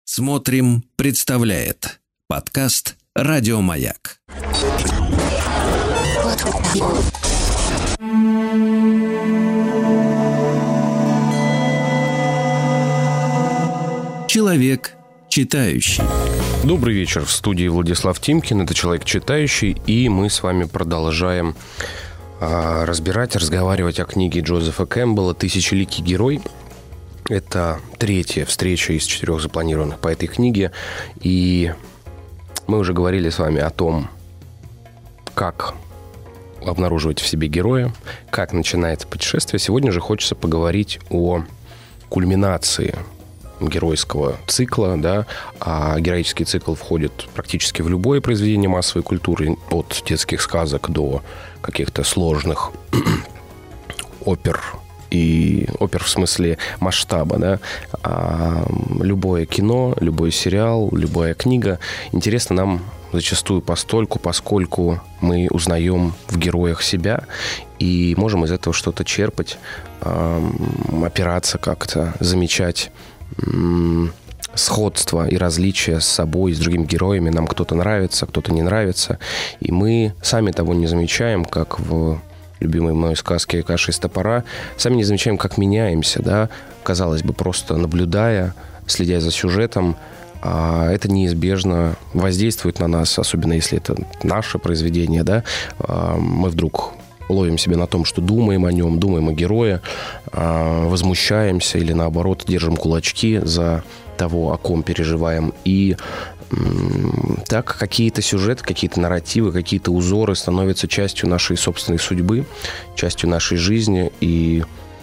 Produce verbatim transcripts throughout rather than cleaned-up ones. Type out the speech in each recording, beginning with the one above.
Смотрим, представляет подкаст «Радио Маяк». Человек читающий. Добрый вечер. В студии Владислав Тимкин. Это «Человек читающий». И мы с вами продолжаем а, разбирать, разговаривать о книге Джозефа Кэмпбелла «Тысячеликий герой». Это третья встреча из четырех запланированных по этой книге. И мы уже говорили с вами о том, как обнаруживать в себе героя, как начинается путешествие. Сегодня же хочется поговорить о кульминации геройского цикла, да, а героический цикл входит практически в любое произведение массовой культуры, от детских сказок до каких-то сложных опер, и опер в смысле масштаба, да, а любое кино, любой сериал, любая книга интересна нам зачастую постольку, поскольку мы узнаем в героях себя и можем из этого что-то черпать, опираться как-то, замечать сходство и различия с собой, с другими героями. Нам кто-то нравится, кто-то не нравится. И мы сами того не замечаем, как в любимой мной сказке «Каша из топора», сами не замечаем, как меняемся, да, казалось бы, просто наблюдая, следя за сюжетом, а это неизбежно воздействует на нас, особенно если это наше произведение, да, мы вдруг ловим себя на том, что думаем о нем, думаем о герое, возмущаемся или, наоборот, держим кулачки за того, о ком переживаем. И так какие-то сюжеты, какие-то нарративы, какие-то узоры становятся частью нашей собственной судьбы, частью нашей жизни. И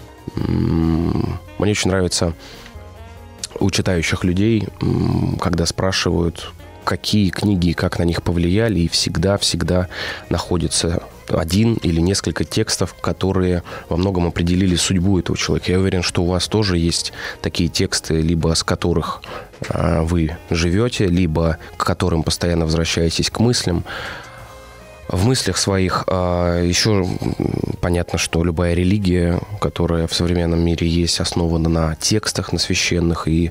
мне очень нравится у читающих людей, когда спрашивают, какие книги и как на них повлияли, и всегда-всегда находится один или несколько текстов, которые во многом определили судьбу этого человека. Я уверен, что у вас тоже есть такие тексты, либо с которых а, вы живете, либо к которым постоянно возвращаетесь к мыслям. В мыслях своих а, еще понятно, что любая религия, которая в современном мире есть, основана на текстах, на священных, и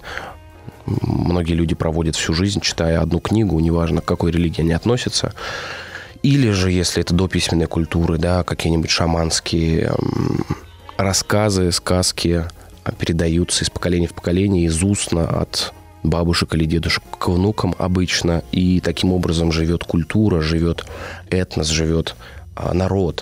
многие люди проводят всю жизнь, читая одну книгу, неважно, к какой религии они относятся. Или же, если это до письменной культуры, да, какие-нибудь шаманские рассказы, сказки передаются из поколения в поколение, из устно от бабушек или дедушек к внукам обычно. И таким образом живет культура, живет этнос, живет народ.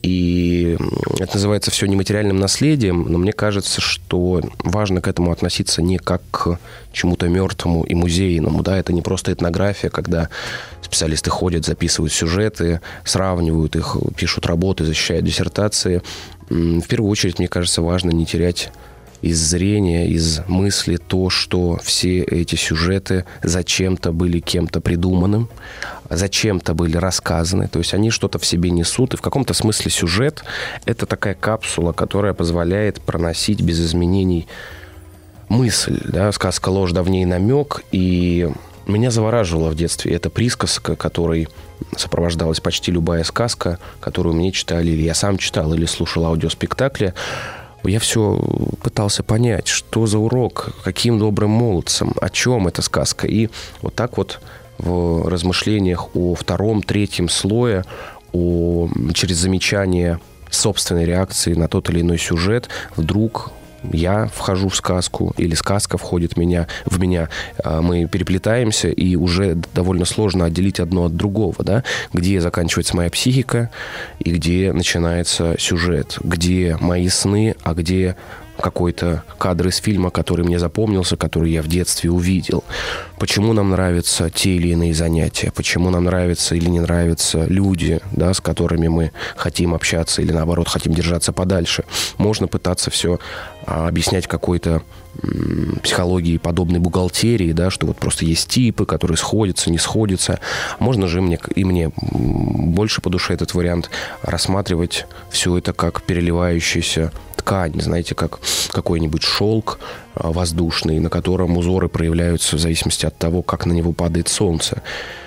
И это называется все нематериальным наследием, но мне кажется, что важно к этому относиться не как к чему-то мертвому и музейному. Да? Это не просто этнография, когда специалисты ходят, записывают сюжеты, сравнивают их, пишут работы, защищают диссертации. В первую очередь, мне кажется, важно не терять из зрения, из мысли то, что все эти сюжеты зачем-то были кем-то придуманным, зачем-то были рассказаны. То есть они что-то в себе несут. И в каком-то смысле сюжет — это такая капсула, которая позволяет проносить без изменений мысль. Да? Сказка «Ложь давней намек». И меня завораживала в детстве эта присказка, которой сопровождалась почти любая сказка, которую мне читали, или я сам читал, или слушал аудиоспектакли. Я все пытался понять, что за урок, каким добрым молодцем, о чем эта сказка. И вот так вот в размышлениях о втором, третьем слое, о, через замечание собственной реакции на тот или иной сюжет, вдруг я вхожу в сказку, или сказка входит в меня, в меня. Мы переплетаемся, и уже довольно сложно отделить одно от другого, да? Где заканчивается моя психика, и где начинается сюжет, где мои сны, а где какой-то кадр из фильма, который мне запомнился, который я в детстве увидел. Почему нам нравятся те или иные занятия, почему нам нравятся или не нравятся люди, да, с которыми мы хотим общаться или, наоборот, хотим держаться подальше. Можно пытаться все а, объяснять какой-то м, психологией подобной бухгалтерии, да, что вот просто есть типы, которые сходятся, не сходятся. Можно же мне, и мне больше по душе этот вариант рассматривать все это как переливающийся ткань, знаете, как какой-нибудь шелк воздушный, на котором узоры проявляются в зависимости от того, как на него падает солнце.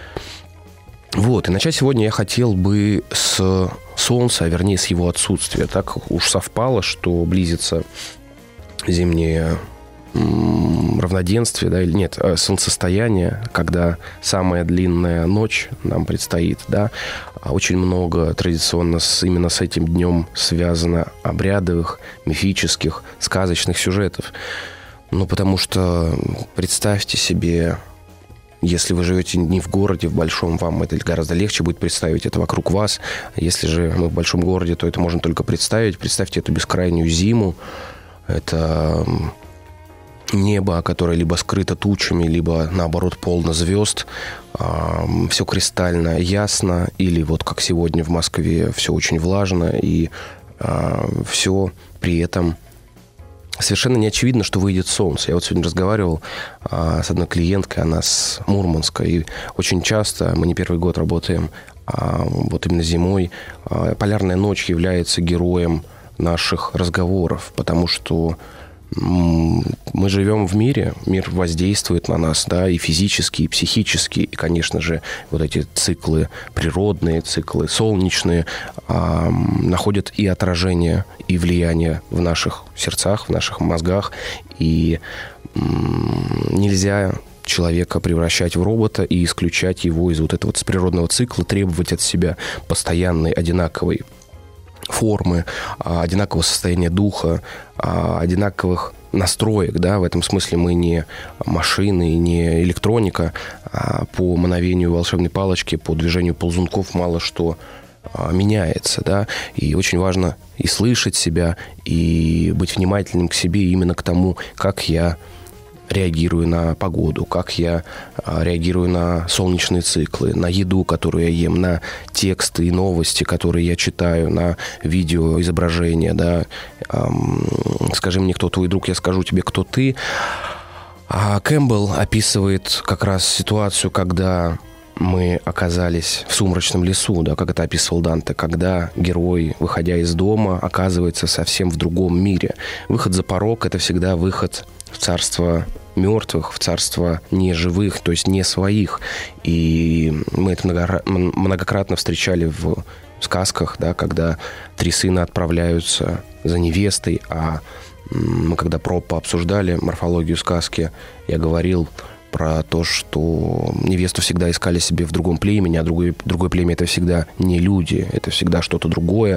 Вот, и начать сегодня я хотел бы с солнца, а вернее с его отсутствия. Так уж совпало, что близится зимнее равноденствие, да, или нет, солнцестояние, когда самая длинная ночь нам предстоит, да, очень много традиционно с, именно с этим днем связано обрядовых, мифических, сказочных сюжетов. Ну, потому что представьте себе, если вы живете не в городе, в большом, вам это гораздо легче будет представить, это вокруг вас. Если же мы в большом городе, то это можно только представить. Представьте эту бескрайнюю зиму, это небо, которое либо скрыто тучами, либо, наоборот, полно звезд. Все кристально ясно. Или вот как сегодня в Москве все очень влажно. И все при этом совершенно не очевидно, что выйдет солнце. Я вот сегодня разговаривал с одной клиенткой, она с Мурманска. И очень часто, мы не первый год работаем, вот именно зимой, полярная ночь является героем наших разговоров. Потому что мы живем в мире, мир воздействует на нас, да, и физически, и психически, и, конечно же, вот эти циклы природные, циклы солнечные а, находят и отражение, и влияние в наших сердцах, в наших мозгах, и м- нельзя человека превращать в робота и исключать его из вот этого вот природного цикла, требовать от себя постоянной, одинаковой формы, одинакового состояния духа, одинаковых настроек, да, в этом смысле мы не машины, не электроника, а по мановению волшебной палочки, по движению ползунков мало что меняется, да, и очень важно и слышать себя, и быть внимательным к себе, именно к тому, как я реагирую на погоду, как я реагирую на солнечные циклы, на еду, которую я ем, на тексты и новости, которые я читаю, на видео, изображения, да. Скажи мне, кто твой друг, я скажу тебе, кто ты. А Кэмпбелл описывает как раз ситуацию, когда мы оказались в сумрачном лесу, да, как это описывал Данте, когда герой, выходя из дома, оказывается совсем в другом мире. Выход за порог – это всегда выход в царство мертвых, в царство неживых, то есть не своих. И мы это многократно встречали в сказках, да, когда три сына отправляются за невестой, а мы когда пропа обсуждали морфологию сказки, я говорил про то, что невесту всегда искали себе в другом племени, а другое, другое племя – это всегда не люди, это всегда что-то другое.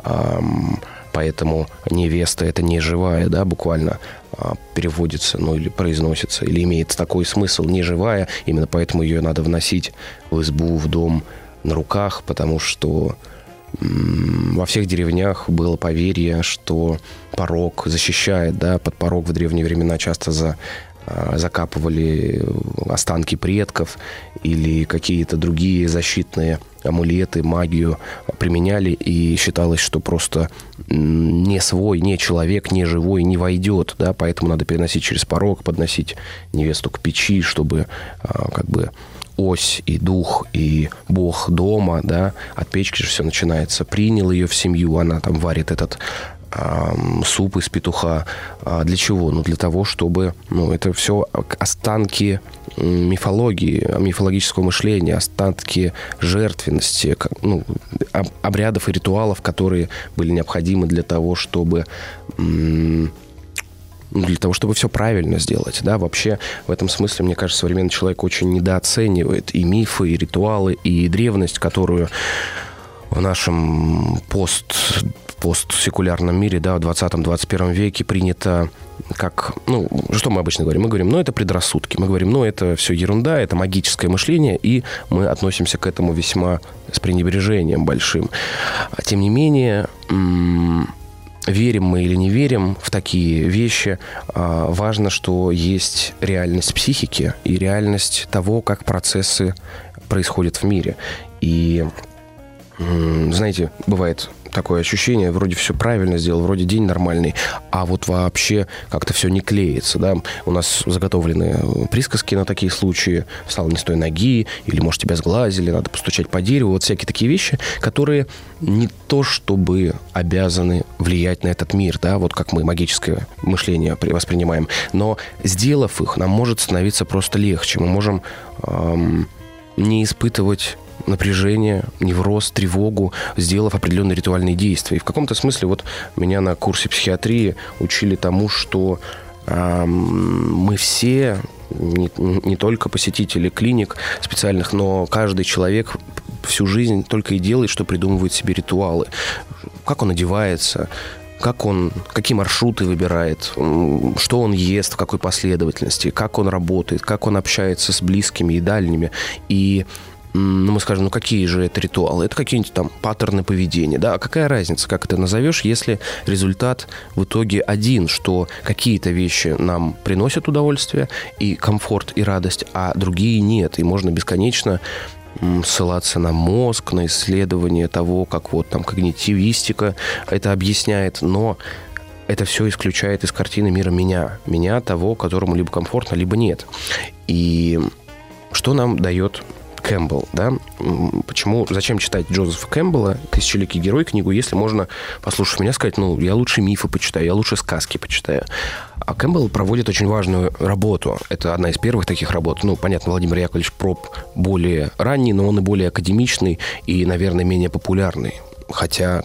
Поэтому невеста – это не живая, да, буквально переводится, ну, или произносится, или имеет такой смысл, не живая. Именно поэтому ее надо вносить в избу, в дом на руках, потому что м- во всех деревнях было поверье, что порог защищает, да, под порог в древние времена часто за закапывали останки предков или какие-то другие защитные амулеты, магию применяли, и считалось, что просто не свой, не человек, не живой не войдет, да, поэтому надо переносить через порог, подносить невесту к печи, чтобы как бы ось и дух, и бог дома, да, от печки же все начинается, принял ее в семью, она там варит этот суп из петуха. Для чего? Ну, для того, чтобы... Ну, это все останки мифологии, мифологического мышления, останки жертвенности, ну, обрядов и ритуалов, которые были необходимы для того, чтобы... для того, чтобы все правильно сделать, да, вообще в этом смысле, мне кажется, современный человек очень недооценивает и мифы, и ритуалы, и древность, которую в нашем пост постсекулярном мире, да, в двадцатом-двадцать первом веке принято как... Ну, что мы обычно говорим? Мы говорим, ну, это предрассудки. Мы говорим, ну, это все ерунда, это магическое мышление, и мы относимся к этому весьма с пренебрежением большим. Тем не менее, м- верим мы или не верим в такие вещи, а, важно, что есть реальность психики и реальность того, как процессы происходят в мире. И, м- знаете, бывает... такое ощущение, вроде все правильно сделал, вроде день нормальный, а вот вообще как-то все не клеится, да. У нас заготовлены присказки на такие случаи. Встал не с той ноги, или, может, тебя сглазили, надо постучать по дереву. Вот всякие такие вещи, которые не то чтобы обязаны влиять на этот мир, да, вот как мы магическое мышление воспринимаем, но сделав их, нам может становиться просто легче. Мы можем эм, не испытывать напряжение, невроз, тревогу, сделав определенные ритуальные действия. И в каком-то смысле вот меня на курсе психиатрии учили тому, что Мы все, не, не только посетители клиник специальных, но каждый человек всю жизнь только и делает, что придумывает себе ритуалы. Как он одевается, как он, какие маршруты выбирает, что он ест, в какой последовательности, как он работает, как он общается с близкими и дальними. И ну, мы скажем, ну какие же это ритуалы? Это какие-нибудь там паттерны поведения, да? А какая разница, как это назовешь, если результат в итоге один, что какие-то вещи нам приносят удовольствие и комфорт, и радость, а другие нет. И можно бесконечно ссылаться на мозг, на исследование того, как вот там когнитивистика это объясняет, но это все исключает из картины мира меня. Меня, того, которому либо комфортно, либо нет. И что нам дает Кэмпбелл, да? Почему, зачем читать Джозефа Кэмпбелла, «Тысячеликий герой» книгу, если можно, послушав меня, сказать, ну, я лучше мифы почитаю, я лучше сказки почитаю. А Кэмпбелл проводит очень важную работу. Это одна из первых таких работ. Ну, понятно, Владимир Яковлевич Проб более ранний, но он и более академичный и, наверное, менее популярный. Хотя...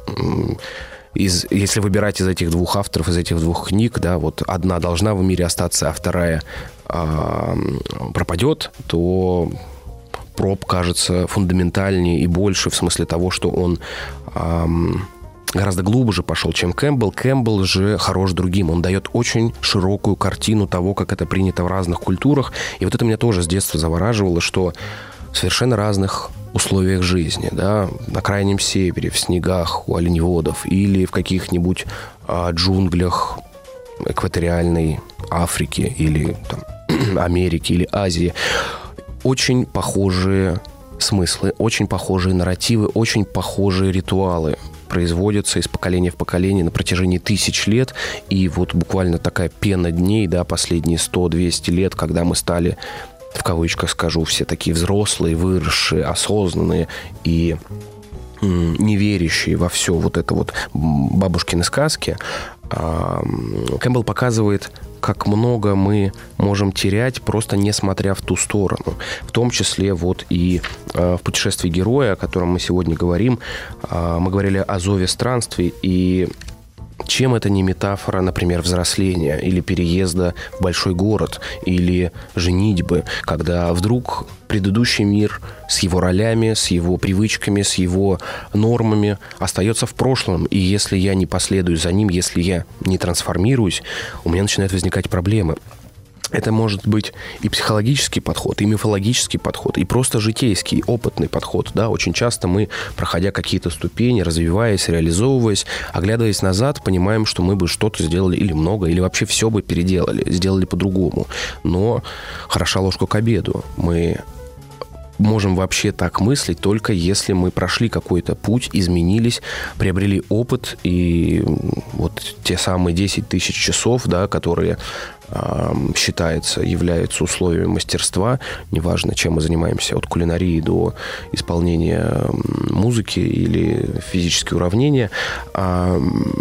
Из, если выбирать из этих двух авторов, из этих двух книг, да, вот одна должна в мире остаться, а вторая э, пропадет, то Проб кажется фундаментальнее и больше в смысле того, что он э, гораздо глубже пошел, чем Кэмпбелл. Кэмпбелл же хорош другим. Он дает очень широкую картину того, как это принято в разных культурах. И вот это меня тоже с детства завораживало, что в совершенно разных условиях жизни, да, на крайнем севере, в снегах у оленеводов или в каких-нибудь а, джунглях экваториальной Африки или там, Америки или Азии, очень похожие смыслы, очень похожие нарративы, очень похожие ритуалы производятся из поколения в поколение на протяжении тысяч лет. И вот буквально такая пена дней, да, последние сто-двести лет, когда мы стали, в кавычках скажу, все такие взрослые, выросшие, осознанные и м, не верящие во все вот это вот бабушкины сказки, а, Кэмпбелл показывает, как много мы можем терять, просто не смотря в ту сторону. В том числе вот и э, в «Путешествии героя», о котором мы сегодня говорим, э, мы говорили о зове странствий, и чем это не метафора, например, взросления или переезда в большой город, или женитьбы, когда вдруг предыдущий мир с его ролями, с его привычками, с его нормами остается в прошлом, и если я не последую за ним, если я не трансформируюсь, у меня начинают возникать проблемы. Это может быть и психологический подход, и мифологический подход, и просто житейский, опытный подход. Да? Очень часто мы, проходя какие-то ступени, развиваясь, реализовываясь, оглядываясь назад, понимаем, что мы бы что-то сделали или много, или вообще все бы переделали, сделали по-другому. Но хороша ложка к обеду. Мы можем вообще так мыслить, только если мы прошли какой-то путь, изменились, приобрели опыт, и вот те самые десять тысяч часов, да, которые э, считается, являются условиями мастерства, неважно, чем мы занимаемся, от кулинарии до исполнения музыки или физические уравнения, э,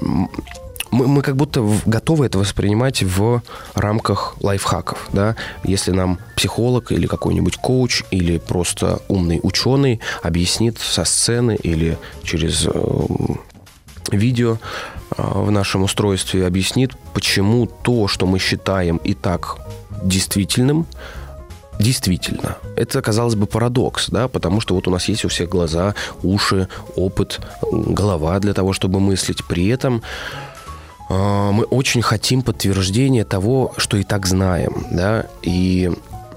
Мы, мы как будто готовы это воспринимать в рамках лайфхаков, да. Если нам психолог или какой-нибудь коуч или просто умный ученый объяснит со сцены или через э, видео э, в нашем устройстве, объяснит, почему то, что мы считаем и так действительным, действительно. Это, казалось бы, парадокс, да, потому что вот у нас есть у всех глаза, уши, опыт, голова для того, чтобы мыслить. При этом мы очень хотим подтверждения того, что и так знаем, да, и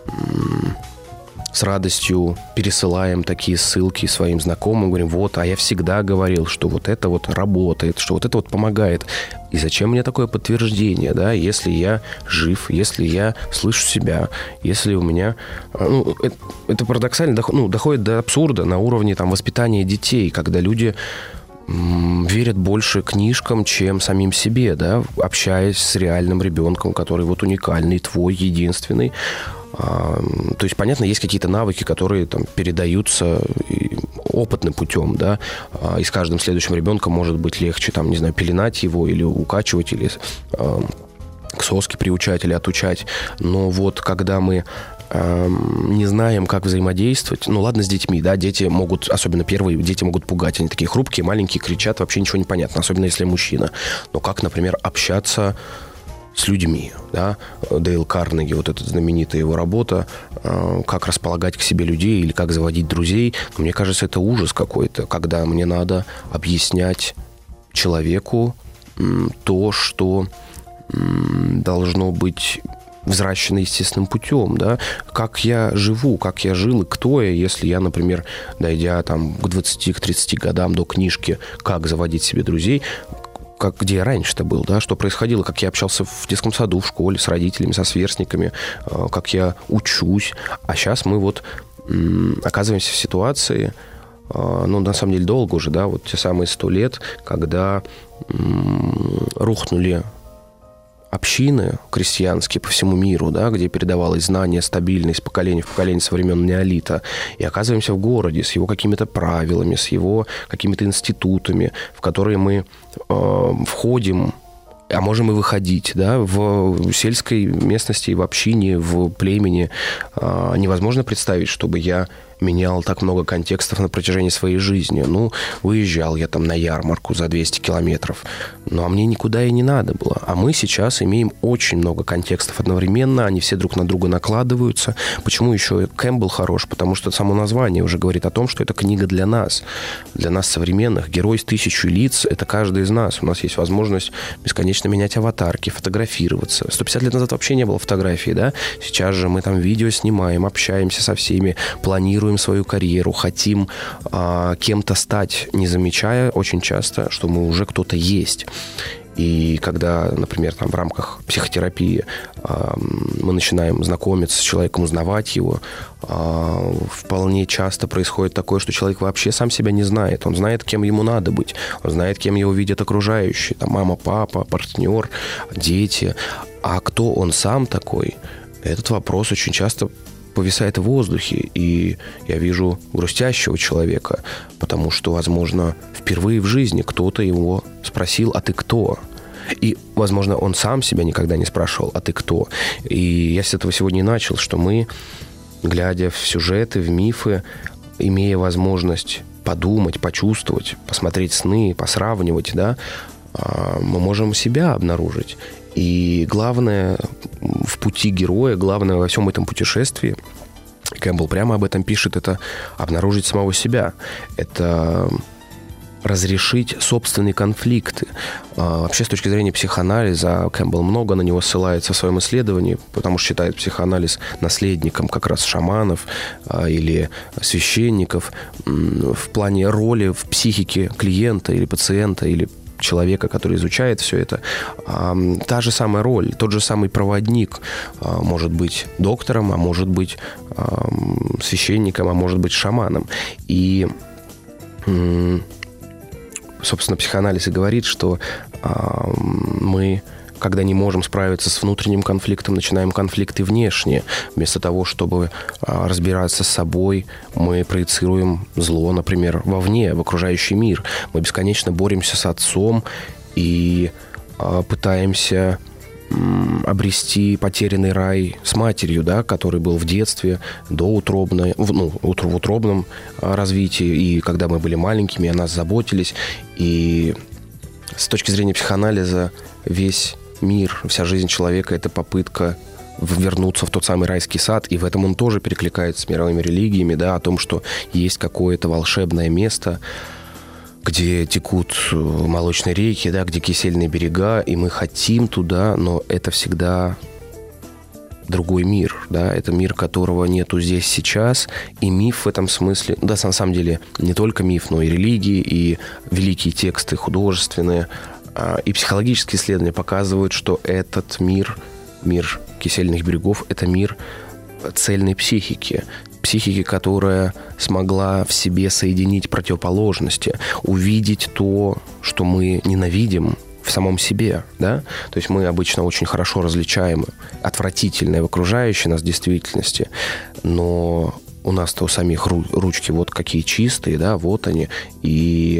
с радостью пересылаем такие ссылки своим знакомым, говорим, вот, а я всегда говорил, что вот это вот работает, что вот это вот помогает. И зачем мне такое подтверждение, да, если я жив, если я слышу себя, если у меня... Ну, это, это парадоксально ну, доходит до абсурда на уровне там, воспитания детей, когда люди верят больше книжкам, чем самим себе, да, общаясь с реальным ребенком, который вот уникальный, твой, единственный. А, то есть, понятно, есть какие-то навыки, которые там передаются опытным путем, да, а, и с каждым следующим ребенком может быть легче, там, не знаю, пеленать его или укачивать, или а, к соске приучать или отучать. Но вот когда мы не знаем, как взаимодействовать. Ну, ладно, с детьми, да, дети могут, особенно первые, дети могут пугать. Они такие хрупкие, маленькие, кричат, вообще ничего не понятно, особенно если мужчина. Но как, например, общаться с людьми, да, Дейл Карнеги, вот эта знаменитая его работа, как располагать к себе людей или как заводить друзей. Но мне кажется, это ужас какой-то, когда мне надо объяснять человеку то, что должно быть взращено естественным путем, да, как я живу, как я жил и кто я, если я, например, дойдя там к двадцати-тридцати годам до книжки «Как заводить себе друзей», как, где я раньше-то был, да, что происходило, как я общался в детском саду, в школе, с родителями, со сверстниками, как я учусь. А сейчас мы вот м, оказываемся в ситуации, э, ну, на самом деле, долго уже, да, вот те самые сто лет, когда м, рухнули общины крестьянские по всему миру, да, где передавалось знание стабильно из поколения в поколение со времен неолита, и оказываемся в городе с его какими-то правилами, с его какими-то институтами, в которые мы э, входим, а можем и выходить, да, в сельской местности, в общине, в племени. Э, невозможно представить, чтобы я менял так много контекстов на протяжении своей жизни. Ну, выезжал я там на ярмарку за двести километров, ну, а мне никуда и не надо было. А мы сейчас имеем очень много контекстов одновременно, они все друг на друга накладываются. Почему еще Кэмпбелл хорош? Потому что само название уже говорит о том, что это книга для нас, для нас современных. Герой с тысячу лиц — это каждый из нас. У нас есть возможность бесконечно менять аватарки, фотографироваться. сто пятьдесят лет назад вообще не было фотографий, да? Сейчас же мы там видео снимаем, общаемся со всеми, планируем свою карьеру, хотим а, кем-то стать, не замечая очень часто, что мы уже кто-то есть. И когда, например, там, в рамках психотерапии а, мы начинаем знакомиться с человеком, узнавать его, а, вполне часто происходит такое, что человек вообще сам себя не знает. Он знает, кем ему надо быть. Он знает, кем его видят окружающие. Там, мама, папа, партнер, дети. А кто он сам такой? Этот вопрос очень часто повисает в воздухе, и я вижу грустящего человека, потому что, возможно, впервые в жизни кто-то его спросил: «А ты кто?» И, возможно, он сам себя никогда не спрашивал: «А ты кто?» И я с этого сегодня и начал, что мы, глядя в сюжеты, в мифы, имея возможность подумать, почувствовать, посмотреть сны, посравнивать, да, мы можем себя обнаружить. И главное в пути героя, главное во всем этом путешествии, Кэмпбелл прямо об этом пишет, это обнаружить самого себя. Это разрешить собственные конфликты. Вообще, с точки зрения психоанализа, Кэмпбелл много на него ссылается в своем исследовании, потому что считает психоанализ наследником как раз шаманов или священников в плане роли в психике клиента или пациента, или человека, который изучает все это. А, та же самая роль, тот же самый проводник а, может быть доктором, а может быть а, священником, а может быть шаманом. И, м- собственно, психоанализ и говорит, что а, мы, когда не можем справиться с внутренним конфликтом, начинаем конфликты внешние. Вместо того, чтобы а, разбираться с собой, мы проецируем зло, например, вовне, в окружающий мир. Мы бесконечно боремся с отцом и а, пытаемся м, обрести потерянный рай с матерью, да, который был в детстве, доутробно, в, ну, в утробном а, развитии, и когда мы были маленькими, о нас заботились. И с точки зрения психоанализа весь мир, вся жизнь человека — это попытка вернуться в тот самый райский сад, и в этом он тоже перекликается с мировыми религиями, да, о том, что есть какое-то волшебное место, где текут молочные реки, да, где кисельные берега, и мы хотим туда, но это всегда другой мир, да, это мир, которого нету здесь сейчас, и миф в этом смысле, да, на самом деле не только миф, но и религии, и великие тексты художественные, и психологические исследования показывают, что этот мир, мир кисельных берегов, это мир цельной психики. Психики, которая смогла в себе соединить противоположности, увидеть то, что мы ненавидим в самом себе, да? То есть мы обычно очень хорошо различаем отвратительное в окружающей нас действительности, но у нас-то у самих ручки вот какие чистые, да, вот они, и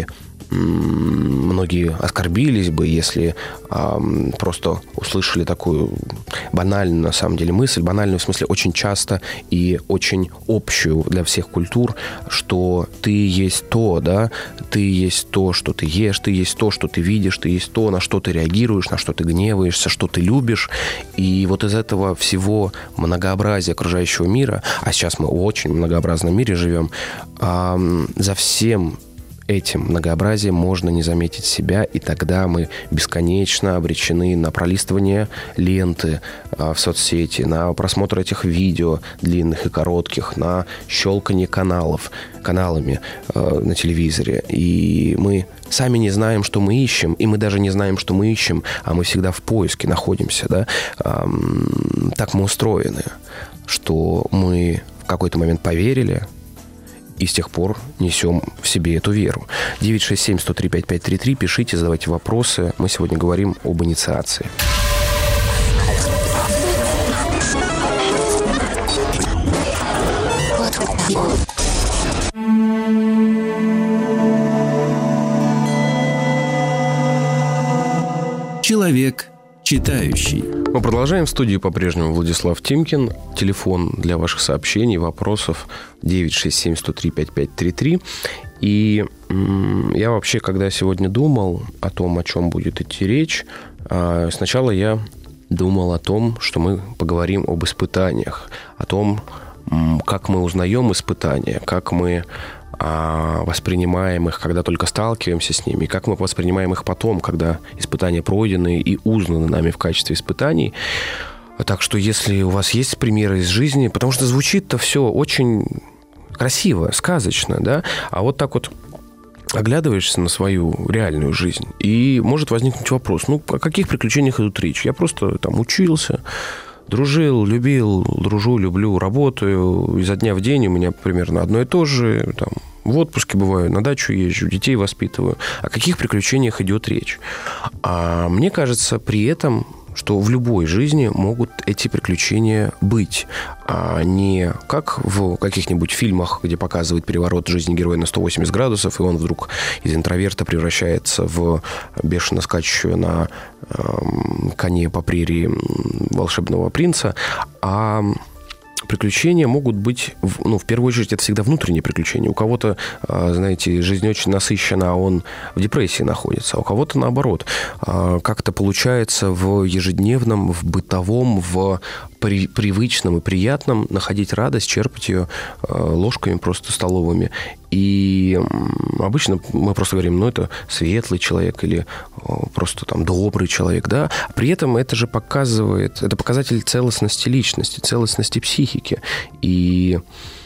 многие оскорбились бы, если а, просто услышали такую банальную, на самом деле, мысль, банальную в смысле очень часто и очень общую для всех культур, что ты есть то, да, ты есть то, что ты ешь, ты есть то, что ты видишь, ты есть то, на что ты реагируешь, на что ты гневаешься, что ты любишь. И вот из этого всего многообразия окружающего мира, а сейчас мы в очень многообразном мире живем, а, за всем этим многообразием можно не заметить себя, и тогда мы бесконечно обречены на пролистывание ленты а, в соцсети, на просмотр этих видео длинных и коротких, на щелканье каналов, каналами а, на телевизоре. И мы сами не знаем, что мы ищем, и мы даже не знаем, что мы ищем, а мы всегда в поиске находимся. Да? А, так мы устроены, что мы в какой-то момент поверили, и с тех пор несем в себе эту веру. девять шесть семь сто три пять пять три три. Пишите, задавайте вопросы. Мы сегодня говорим об инициации. Человек читающий. Мы продолжаем. В студии по-прежнему Владислав Тимкин. Телефон для ваших сообщений, вопросов девять шесть семь сто три пять пять три три. И м- я вообще, когда сегодня думал о том, о чем будет идти речь, э, сначала я думал о том, что мы поговорим об испытаниях, о том, м- как мы узнаем испытания, как мы воспринимаем их, когда только сталкиваемся с ними, и как мы воспринимаем их потом, когда испытания пройдены и узнаны нами в качестве испытаний. Так что, если у вас есть примеры из жизни, потому что звучит-то все очень красиво, сказочно, да, а вот так вот оглядываешься на свою реальную жизнь, и может возникнуть вопрос, ну, о каких приключениях идут речь? Я просто там учился, дружил, любил, дружу, люблю, работаю. Изо дня в день у меня примерно одно и то же. Там, в отпуске бываю, на дачу езжу, детей воспитываю. О каких приключениях идет речь? А мне кажется, при этом, что в любой жизни могут эти приключения быть. А не как в каких-нибудь фильмах, где показывают переворот жизни героя на сто восемьдесят градусов, и он вдруг из интроверта превращается в бешено скачущего на э, коне по прерии волшебного принца. А приключения могут быть, ну, в первую очередь, это всегда внутренние приключения. У кого-то, знаете, жизнь очень насыщена, а он в депрессии находится, а у кого-то наоборот. Как-то получается в ежедневном, в бытовом, в при, привычном и приятном находить радость, черпать ее ложками просто столовыми. И обычно мы просто говорим, ну, это светлый человек или просто там добрый человек, да. При этом это же показывает, это показатель целостности личности, целостности психики. И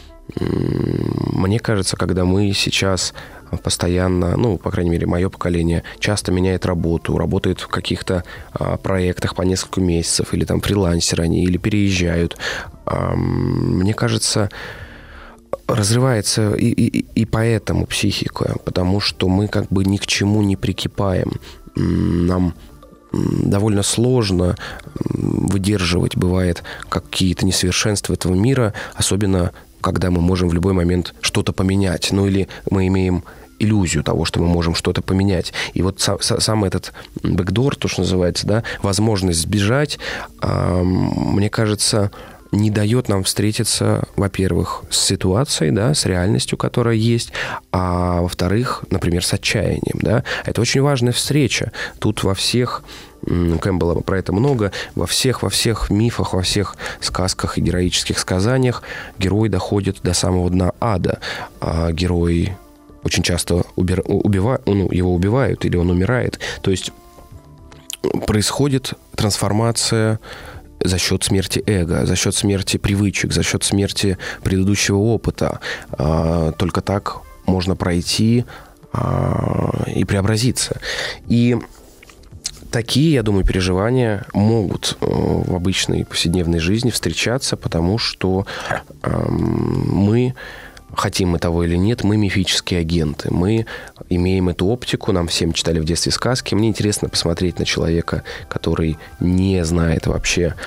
мне кажется, когда мы сейчас постоянно, ну, по крайней мере, мое поколение часто меняет работу, работает в каких-то а, проектах по несколько месяцев, или там фрилансеры они, или переезжают, а, мне кажется, разрывается и, и, и поэтому психика, потому что мы как бы ни к чему не прикипаем. Нам довольно сложно выдерживать, бывает, какие-то несовершенства этого мира, особенно когда мы можем в любой момент что-то поменять. Ну, или мы имеем иллюзию того, что мы можем что-то поменять. И вот сам, сам этот бэкдор, то, что называется, да, возможность сбежать, э, мне кажется, не дает нам встретиться, во-первых, с ситуацией, да, с реальностью, которая есть, а во-вторых, например, с отчаянием, да. Это очень важная встреча. Тут во всех, Кэмпбелла про это много, во всех, во всех мифах, во всех сказках и героических сказаниях герой доходит до самого дна ада, а герой очень часто убира... убивают, ну, его убивают или он умирает. То есть происходит трансформация за счет смерти эго, за счет смерти привычек, за счет смерти предыдущего опыта. Только так можно пройти и преобразиться. И такие, я думаю, переживания могут в обычной повседневной жизни встречаться, потому что мы, хотим мы того или нет, мы мифические агенты. Мы имеем эту оптику, нам всем читали в детстве сказки. Мне интересно посмотреть на человека, который не знает вообще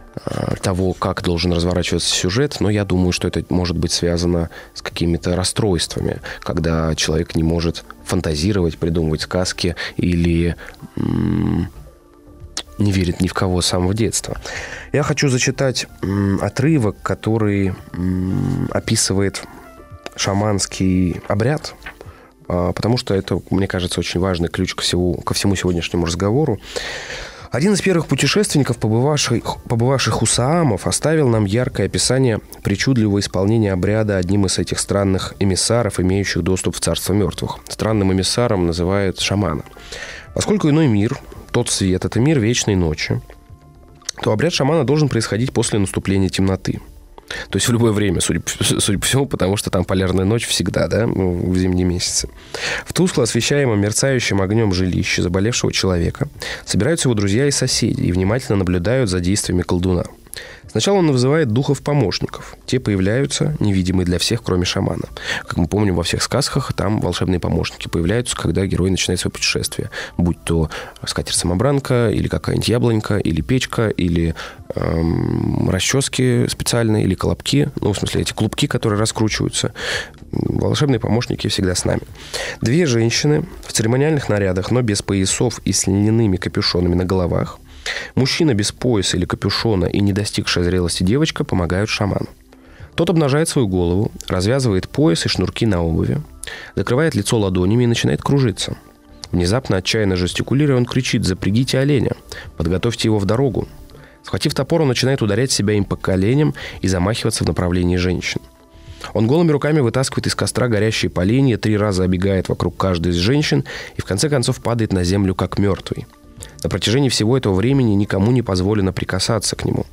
того, как должен разворачиваться сюжет, но я думаю, что это может быть связано с какими-то расстройствами, когда человек не может фантазировать, придумывать сказки или м- не верит ни в кого с самого детства. Я хочу зачитать м- отрывок, который м- описывает шаманский обряд, а, потому что это, мне кажется, очень важный ключ ко всему, ко всему сегодняшнему разговору. Один из первых путешественников, побывавших, побывавших у саамов, оставил нам яркое описание причудливого исполнения обряда одним из этих странных эмиссаров, имеющих доступ в царство мертвых. Странным эмиссаром называют шамана. Поскольку иной мир, тот свет, это мир вечной ночи, то обряд шамана должен происходить после наступления темноты. То есть в любое время, судя, судя по всему, потому что там полярная ночь всегда, да, в зимние месяцы. В тускло освещаемом мерцающим огнем жилище заболевшего человека собираются его друзья и соседи и внимательно наблюдают за действиями колдуна. Сначала он вызывает духов-помощников. Те появляются, невидимые для всех, кроме шамана. Как мы помним, во всех сказках там волшебные помощники появляются, когда герой начинает свое путешествие. Будь то скатерть-самобранка, или какая-нибудь яблонька, или печка, или эм, расчески специальные, или колобки. Ну, в смысле, эти клубки, которые раскручиваются. Волшебные помощники всегда с нами. Две женщины в церемониальных нарядах, но без поясов и с льняными капюшонами на головах. Мужчина без пояса или капюшона и не достигшая зрелости девочка помогают шаману. Тот обнажает свою голову, развязывает пояс и шнурки на обуви, закрывает лицо ладонями и начинает кружиться. Внезапно, отчаянно жестикулируя, он кричит: «Запрягите оленя! Подготовьте его в дорогу!» Схватив топор, он начинает ударять себя им по коленям и замахиваться в направлении женщин. Он голыми руками вытаскивает из костра горящие поленья, три раза обегает вокруг каждой из женщин и в конце концов падает на землю как мертвый. На протяжении всего этого времени никому не позволено прикасаться к нему.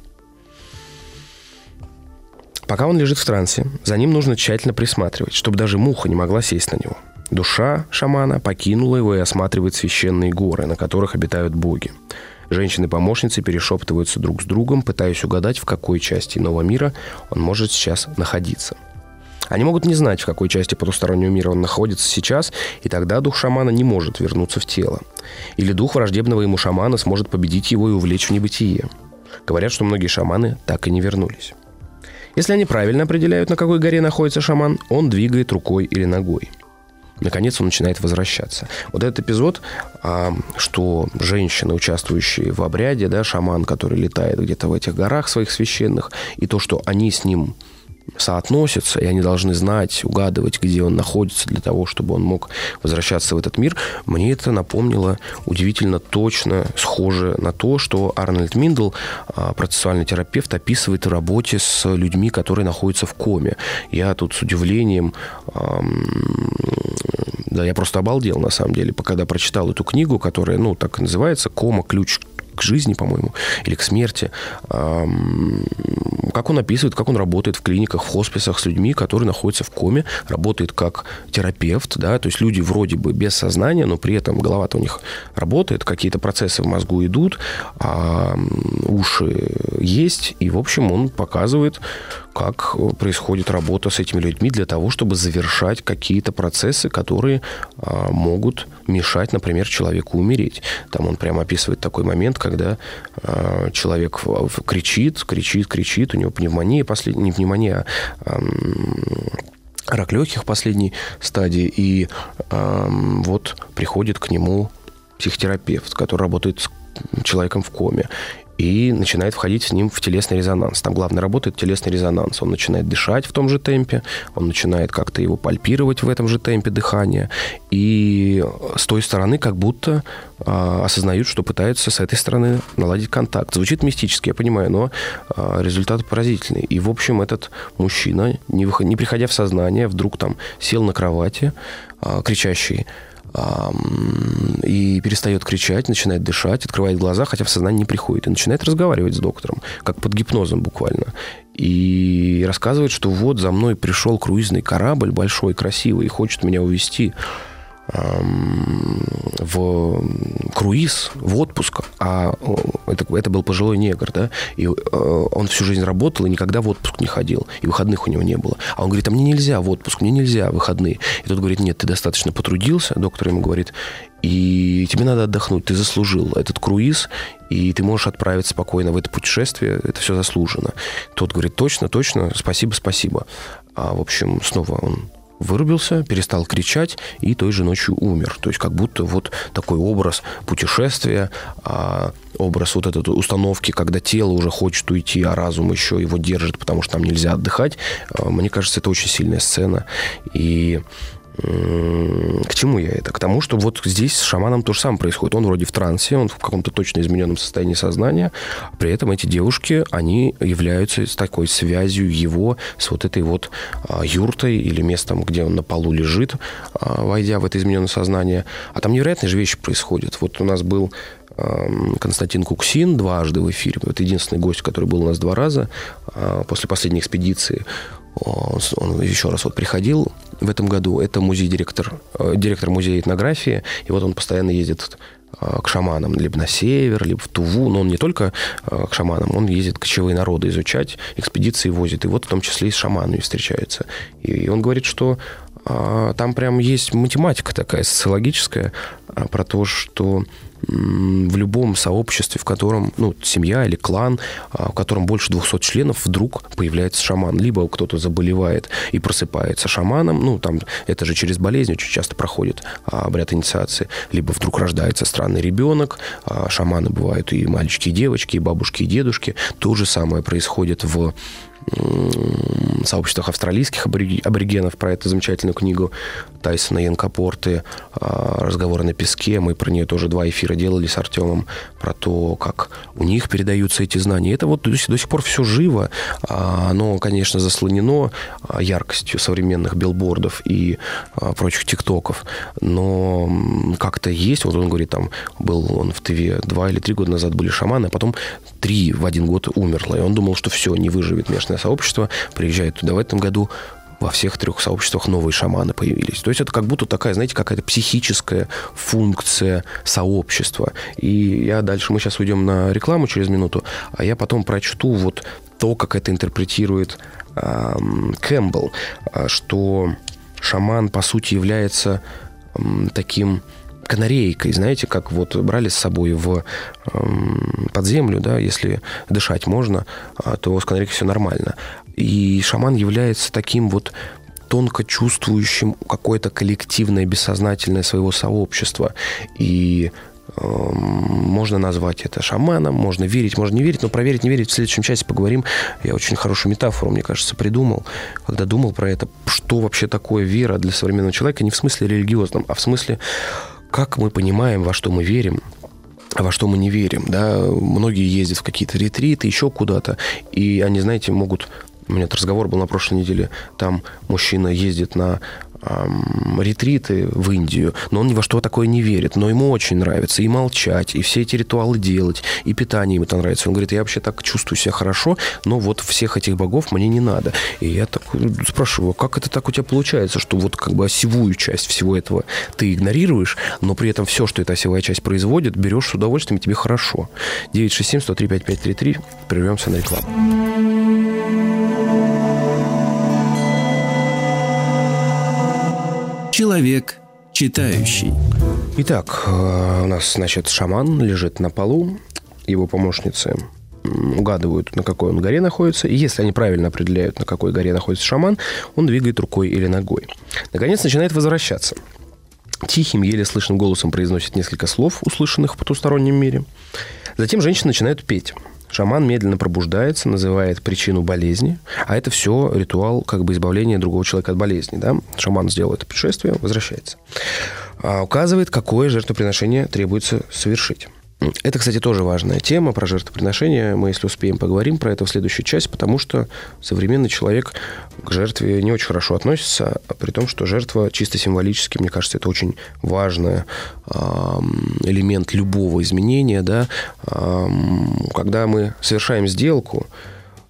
Пока он лежит в трансе, за ним нужно тщательно присматривать, чтобы даже муха не могла сесть на него. Душа шамана покинула его и осматривает священные горы, на которых обитают боги. Женщины-помощницы перешептываются друг с другом, пытаясь угадать, в какой части иного мира он может сейчас находиться. Они могут не знать, в какой части потустороннего мира он находится сейчас, и тогда дух шамана не может вернуться в тело. Или дух враждебного ему шамана сможет победить его и увлечь в небытие. Говорят, что многие шаманы так и не вернулись. Если они правильно определяют, на какой горе находится шаман, он двигает рукой или ногой. Наконец он начинает возвращаться. Вот этот эпизод, что женщины, участвующие в обряде, да, шаман, который летает где-то в этих горах своих священных, и то, что они с ним соотносятся, и они должны знать, угадывать, где он находится, для того, чтобы он мог возвращаться в этот мир, мне это напомнило удивительно точно, схоже на то, что Арнольд Миндл, процессуальный терапевт, описывает в работе с людьми, которые находятся в коме. Я тут с удивлением, да, я просто обалдел, на самом деле, когда прочитал эту книгу, которая, ну, так и называется, «Кома. Ключ к жизни», по-моему, или к смерти. Как он описывает, как он работает в клиниках, в хосписах с людьми, которые находятся в коме, работает как терапевт, да, то есть люди вроде бы без сознания, но при этом голова-то у них работает, какие-то процессы в мозгу идут, а уши есть, и, в общем, он показывает, как происходит работа с этими людьми для того, чтобы завершать какие-то процессы, которые а, могут мешать, например, человеку умереть. Там он прямо описывает такой момент, когда а, человек кричит, кричит, кричит, у него пневмония, послед... не пневмония, а, а рак легких последней стадии, и а, вот приходит к нему психотерапевт, который работает с человеком в коме, и начинает входить с ним в телесный резонанс. Там главное работает телесный резонанс. Он начинает дышать в том же темпе, он начинает как-то его пальпировать в этом же темпе дыхания, и с той стороны как будто а, осознают, что пытаются с этой стороны наладить контакт. Звучит мистически, я понимаю, но а, результат поразительный. И, в общем, этот мужчина, не, выход... не приходя в сознание, вдруг там сел на кровати, а, кричащий, и перестает кричать, начинает дышать, открывает глаза, хотя в сознание не приходит, и начинает разговаривать с доктором, как под гипнозом буквально. И рассказывает, что вот за мной пришел круизный корабль большой, красивый, и хочет меня увезти в круиз, в отпуск, а это, это был пожилой негр, да, и он всю жизнь работал и никогда в отпуск не ходил, и выходных у него не было. А он говорит, а мне нельзя в отпуск, мне нельзя в выходные. И тот говорит, нет, ты достаточно потрудился, доктор ему говорит, и тебе надо отдохнуть, ты заслужил этот круиз, и ты можешь отправиться спокойно в это путешествие, это все заслужено. Тот говорит, точно, точно, спасибо, спасибо. А, в общем, снова он вырубился, перестал кричать и той же ночью умер. То есть как будто вот такой образ путешествия, а, образ вот этой установки, когда тело уже хочет уйти, а разум еще его держит, потому что там нельзя отдыхать. А, мне кажется, это очень сильная сцена. И к чему я это? К тому, что вот здесь с шаманом то же самое происходит. Он вроде в трансе, он в каком-то точно измененном состоянии сознания. При этом эти девушки, они являются с такой связью его с вот этой вот а, юртой или местом, где он на полу лежит, а, войдя в это измененное сознание. А там невероятные же вещи происходят. Вот у нас был а, Константин Куксин дважды в эфире. Это единственный гость, который был у нас два раза а, после последней экспедиции. Он еще раз вот приходил в этом году. Это музей-директор, директор музея этнографии. И вот он постоянно ездит к шаманам либо на север, либо в Туву. Но он не только к шаманам, он ездит кочевые народы изучать, экспедиции возит. И вот в том числе и с шаманами встречается. И он говорит, что там прям есть математика такая социологическая про то, что в любом сообществе, в котором, ну, семья или клан, в котором больше двухсот членов, вдруг появляется шаман. Либо кто-то заболевает и просыпается шаманом, ну, там, это же через болезнь очень часто проходит обряд инициации. Либо вдруг рождается странный ребенок, шаманы бывают и мальчики, и девочки, и бабушки, и дедушки. То же самое происходит в сообществах австралийских аборигенов. Про эту замечательную книгу Тайсона Янкопорты «Разговоры на песке». Мы про нее тоже два эфира делали с Артемом, про то, как у них передаются эти знания. Это вот до сих пор все живо. Оно, конечно, заслонено яркостью современных билбордов и прочих тиктоков, но как-то есть. Вот он говорит, там был он в Тыве два или три года назад были шаманы, а потом три в один год умерло. И он думал, что все, не выживет местное сообщество, приезжает туда в этом году. Во всех трех сообществах новые шаманы появились. То есть это как будто такая, знаете, какая-то психическая функция сообщества. И я дальше, мы сейчас уйдем на рекламу через минуту, а я потом прочту вот то, как это интерпретирует эм, Кэмпбелл, что шаман, по сути, является эм, таким канарейкой, знаете, как вот брали с собой в эм, под землю, да, если дышать можно, то с канарейкой все нормально. И шаман является таким вот тонко чувствующим какое-то коллективное, бессознательное своего сообщества. И э, можно назвать это шаманом, можно верить, можно не верить, но про верить, не верить в следующем часе поговорим. Я очень хорошую метафору, мне кажется, придумал, когда думал про это, что вообще такое вера для современного человека, не в смысле религиозном, а в смысле, как мы понимаем, во что мы верим, а во что мы не верим. Да? Многие ездят в какие-то ретриты, еще куда-то, и они, знаете, могут... У меня этот разговор был на прошлой неделе. Там мужчина ездит на эм, ретриты в Индию, но он ни во что такое не верит. Но ему очень нравится и молчать, и все эти ритуалы делать, и питание ему это нравится. Он говорит, я вообще так чувствую себя хорошо, но вот всех этих богов мне не надо. И я так спрашиваю, как это так у тебя получается, что вот как бы осевую часть всего этого ты игнорируешь, но при этом все, что эта осевая часть производит, берешь с удовольствием, и тебе хорошо. девять шесть семь сто три пять пять три три. Прервемся на рекламу. Человек читающий. Итак, у нас, значит, шаман лежит на полу. Его помощницы угадывают, на какой он горе находится. И если они правильно определяют, на какой горе находится шаман, он двигает рукой или ногой. Наконец начинает возвращаться. Тихим, еле слышным голосом произносит несколько слов, услышанных в потустороннем мире. Затем женщины начинают петь. Шаман медленно пробуждается, называет причину болезни, а это все ритуал как бы избавления другого человека от болезни. Да? Шаман сделал это путешествие, возвращается. А указывает, какое жертвоприношение требуется совершить. Это, кстати, тоже важная тема про жертвоприношение. Мы, если успеем, поговорим про это в следующей части, потому что современный человек к жертве не очень хорошо относится, при том, что жертва чисто символически, мне кажется, это очень важный элемент любого изменения. Да? Когда мы совершаем сделку,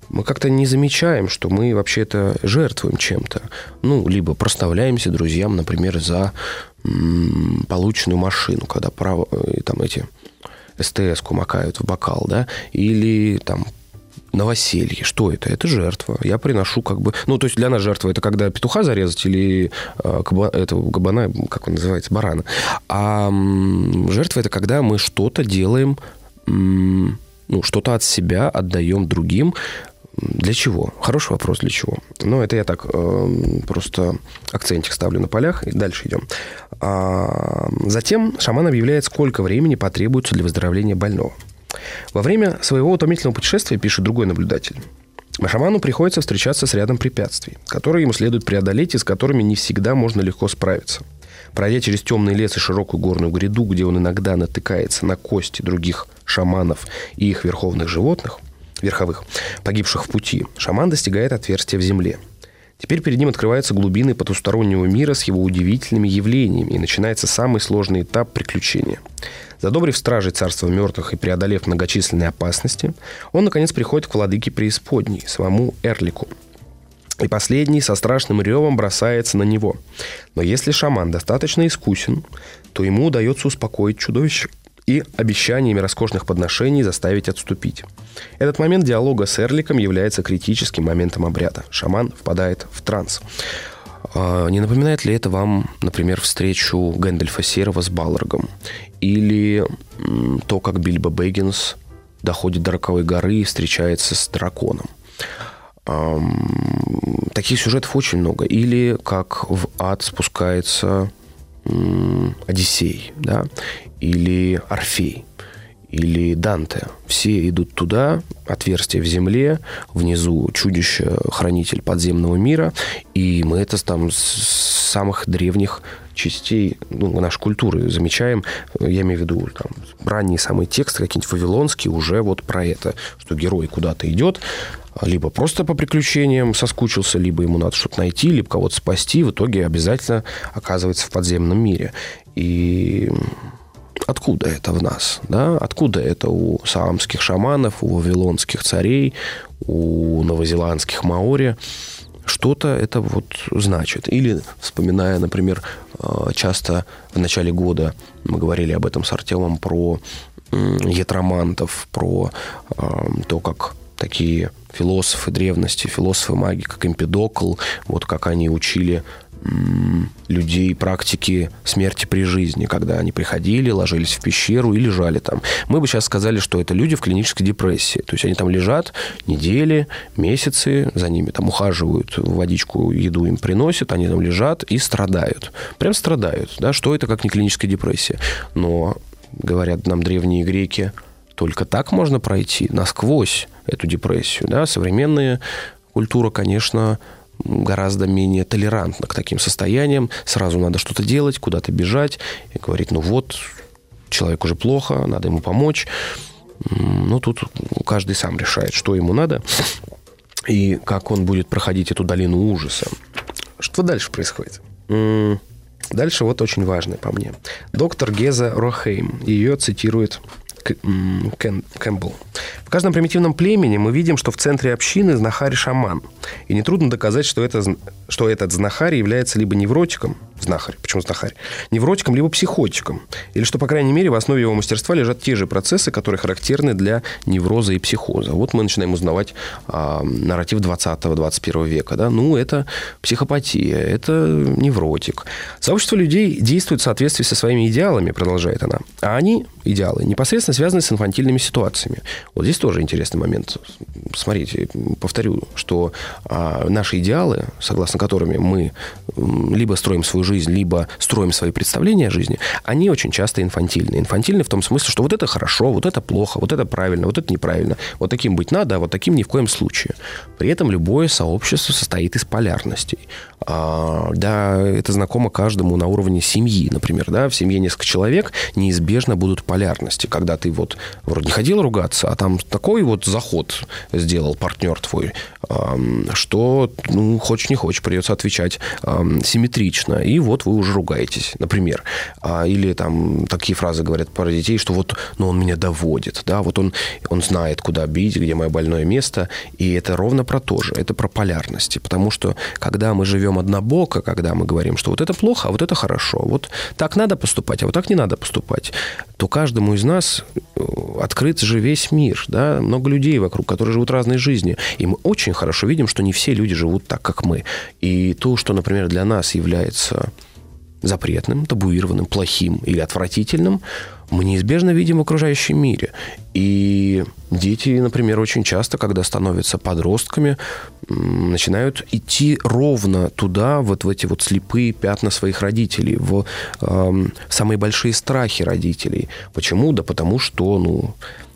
мы как-то не замечаем, что мы вообще-то жертвуем чем-то. Ну, либо проставляемся друзьям, например, за м- полученную машину, когда право, там эти СТС-ку макают в бокал, да, или там новоселье. Что это? Это жертва. Я приношу как бы... Ну, то есть для нас жертва — это когда петуха зарезать или э, каба, этого кабана, как он называется, барана. А м- жертва — это когда мы что-то делаем, м- ну, что-то от себя отдаем другим. Для чего? Хороший вопрос, для чего? Ну, это я так э, просто акцентик ставлю на полях, и дальше идем. А, затем шаман объявляет, сколько времени потребуется для выздоровления больного. Во время своего утомительного путешествия, пишет другой наблюдатель, шаману приходится встречаться с рядом препятствий, которые ему следует преодолеть и с которыми не всегда можно легко справиться. Пройдя через темный лес и широкую горную гряду, где он иногда натыкается на кости других шаманов и их верховных животных, верховых, погибших в пути, шаман достигает отверстия в земле. Теперь перед ним открываются глубины потустороннего мира с его удивительными явлениями, и начинается самый сложный этап приключения. Задобрив стражей царства мертвых и преодолев многочисленные опасности, он, наконец, приходит к владыке преисподней, самому Эрлику. И последний со страшным ревом бросается на него. Но если шаман достаточно искусен, то ему удается успокоить чудовище и обещаниями роскошных подношений заставить отступить. Этот момент диалога с Эрликом является критическим моментом обряда. Шаман впадает в транс. Не напоминает ли это вам, например, встречу Гэндальфа Серого с Балрогом? Или то, как Бильбо Бэггинс доходит до Роковой горы и встречается с драконом? Таких сюжетов очень много. Или как в ад спускается Одиссей, да? Или Орфей, или Данте. Все идут туда, отверстие в земле, внизу чудище, хранитель подземного мира, и мы это там с самых древних частей, ну, нашей культуры замечаем. Я имею в виду там ранние самые тексты, какие-нибудь вавилонские, уже вот про это, что герой куда-то идет, либо просто по приключениям соскучился, либо ему надо что-то найти, либо кого-то спасти, в итоге обязательно оказывается в подземном мире. И откуда это в нас? Да? Откуда это у саамских шаманов, у вавилонских царей, у новозеландских маори? Что-то это вот значит. Или, вспоминая, например, часто в начале года мы говорили об этом с Артемом, про ятромантов, про то, как такие философы древности, философы-маги, как Эмпидокл, вот как они учили людей практики смерти при жизни, когда они приходили, ложились в пещеру и лежали там. Мы бы сейчас сказали, что это люди в клинической депрессии. То есть они там лежат недели, месяцы, за ними там ухаживают, водичку, еду им приносят, они там лежат и страдают. Прям страдают. Да? Что это, как не клиническая депрессия? Но, говорят нам древние греки, только так можно пройти насквозь эту депрессию. Да? Современная культура, конечно, гораздо менее толерантна к таким состояниям. Сразу надо что-то делать, куда-то бежать и говорить, ну вот, человеку уже плохо, надо ему помочь. Ну, тут каждый сам решает, что ему надо и как он будет проходить эту долину ужаса. Что дальше происходит? Дальше вот очень важное по мне. Доктор Геза Рохейм. Ее цитирует Кэмпбелл. В каждом примитивном племени мы видим, что в центре общины знахарь-шаман. И нетрудно доказать, что, это, что этот знахарь является либо невротиком, знахарь, почему знахарь, невротиком, либо психотиком. Или что, по крайней мере, в основе его мастерства лежат те же процессы, которые характерны для невроза и психоза. Вот мы начинаем узнавать а, нарратив двадцатого-двадцать первого века. Да? Ну, это психопатия, это невротик. Сообщество людей действует в соответствии со своими идеалами, продолжает она. А они, идеалы, непосредственно связаны с инфантильными ситуациями. Вот здесь тоже интересный момент. Смотрите, повторю, что а, наши идеалы, согласно которыми мы либо строим свою жизнь, либо строим свои представления о жизни, они очень часто инфантильны. Инфантильны в том смысле, что вот это хорошо, вот это плохо, вот это правильно, вот это неправильно. Вот таким быть надо, а вот таким ни в коем случае. При этом любое сообщество состоит из полярностей. А, да, это знакомо каждому на уровне семьи, например. Да? В семье несколько человек, неизбежно будут полярности. Когда ты вот вроде не хотел ругаться, а там такой вот заход сделал партнер твой, а, что, ну, хочешь не хочешь, придется отвечать а, симметрично. И и вот вы уже ругаетесь, например. Или там такие фразы говорят про детей, что вот, ну, он меня доводит, да, вот он, он знает, куда бить, где мое больное место, и это ровно про то же, это про полярности, потому что когда мы живем однобоко, когда мы говорим, что вот это плохо, а вот это хорошо, вот так надо поступать, а вот так не надо поступать, то каждому из нас открыт же весь мир, да, много людей вокруг, которые живут разной жизнью, и мы очень хорошо видим, что не все люди живут так, как мы, и то, что, например, для нас является запретным, табуированным, плохим или отвратительным, мы неизбежно видим в окружающем мире. И дети, например, очень часто, когда становятся подростками, начинают идти ровно туда, вот в эти вот слепые пятна своих родителей, в э, самые большие страхи родителей. Почему? Да потому что, ну,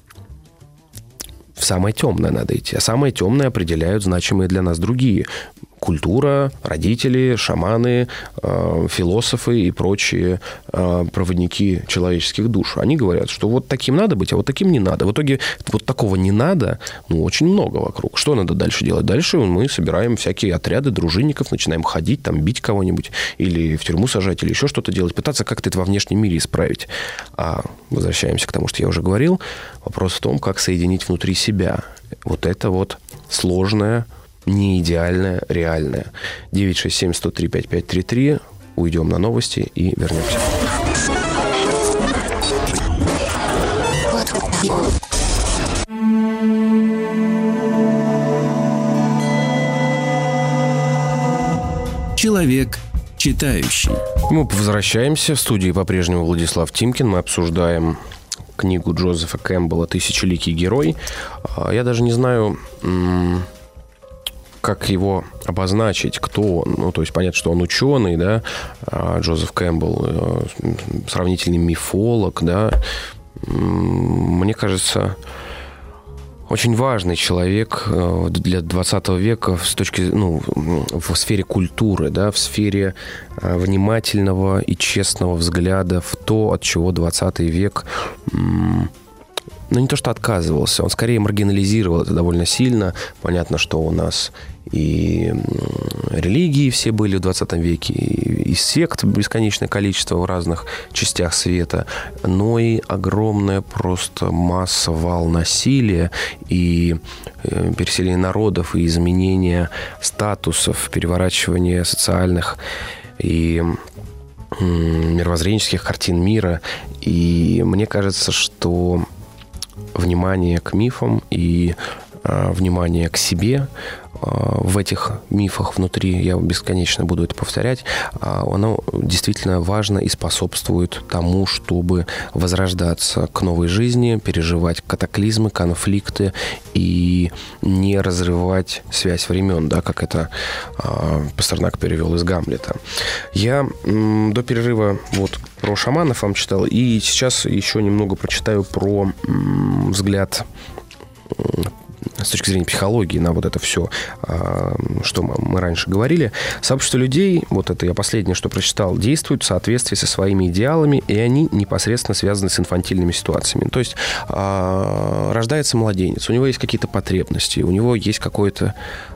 в самое темное надо идти. А самое темное определяют значимые для нас другие. Культура, родители, шаманы, э, философы и прочие э, проводники человеческих душ. Они говорят, что вот таким надо быть, а вот таким не надо. В итоге вот такого не надо, ну, очень много вокруг. Что надо дальше делать? Дальше мы собираем всякие отряды дружинников, начинаем ходить, там, бить кого-нибудь, или в тюрьму сажать, или еще что-то делать, пытаться как-то это во внешнем мире исправить. А возвращаемся к тому, что я уже говорил. Вопрос в том, как соединить внутри себя. Вот это вот сложное, не идеальное, реальное. девять шесть семь сто три пять пять три три. Уйдем на новости и вернемся. Человек читающий. Мы возвращаемся. В студии по-прежнему Владислав Тимкин. Мы обсуждаем книгу Джозефа Кэмпбелла «Тысячеликий герой». Я даже не знаю, как его обозначить, кто он. Ну, то есть понятно, что он ученый, да, Джозеф Кэмпбелл, сравнительный мифолог, да. Мне кажется, очень важный человек для двадцатого века с точки, ну, в сфере культуры, да, в сфере внимательного и честного взгляда в то, от чего двадцатый век, ну, не то что отказывался, он скорее маргинализировал это довольно сильно. Понятно, что у нас и религии все были в двадцатом веке, и сект бесконечное количество в разных частях света, но и огромная просто масса, вал насилия и переселение народов, и изменение статусов, переворачивание социальных и мировоззренческих картин мира. И мне кажется, что внимание к мифам и э, внимание к себе э, в этих мифах внутри, я бесконечно буду это повторять, э, оно действительно важно и способствует тому, чтобы возрождаться к новой жизни, переживать катаклизмы, конфликты и не разрывать связь времен, да, как это э, Пастернак перевел из Гамлета. Я м, до перерыва вот про шаманов вам читал, и сейчас еще немного прочитаю про м, взгляд м, с точки зрения психологии на вот это все, э, что мы, мы раньше говорили. Сообщество людей, вот это я последнее, что прочитал, действует в соответствии со своими идеалами, и они непосредственно связаны с инфантильными ситуациями. То есть э, рождается младенец, у него есть какие-то потребности, у него есть какое-то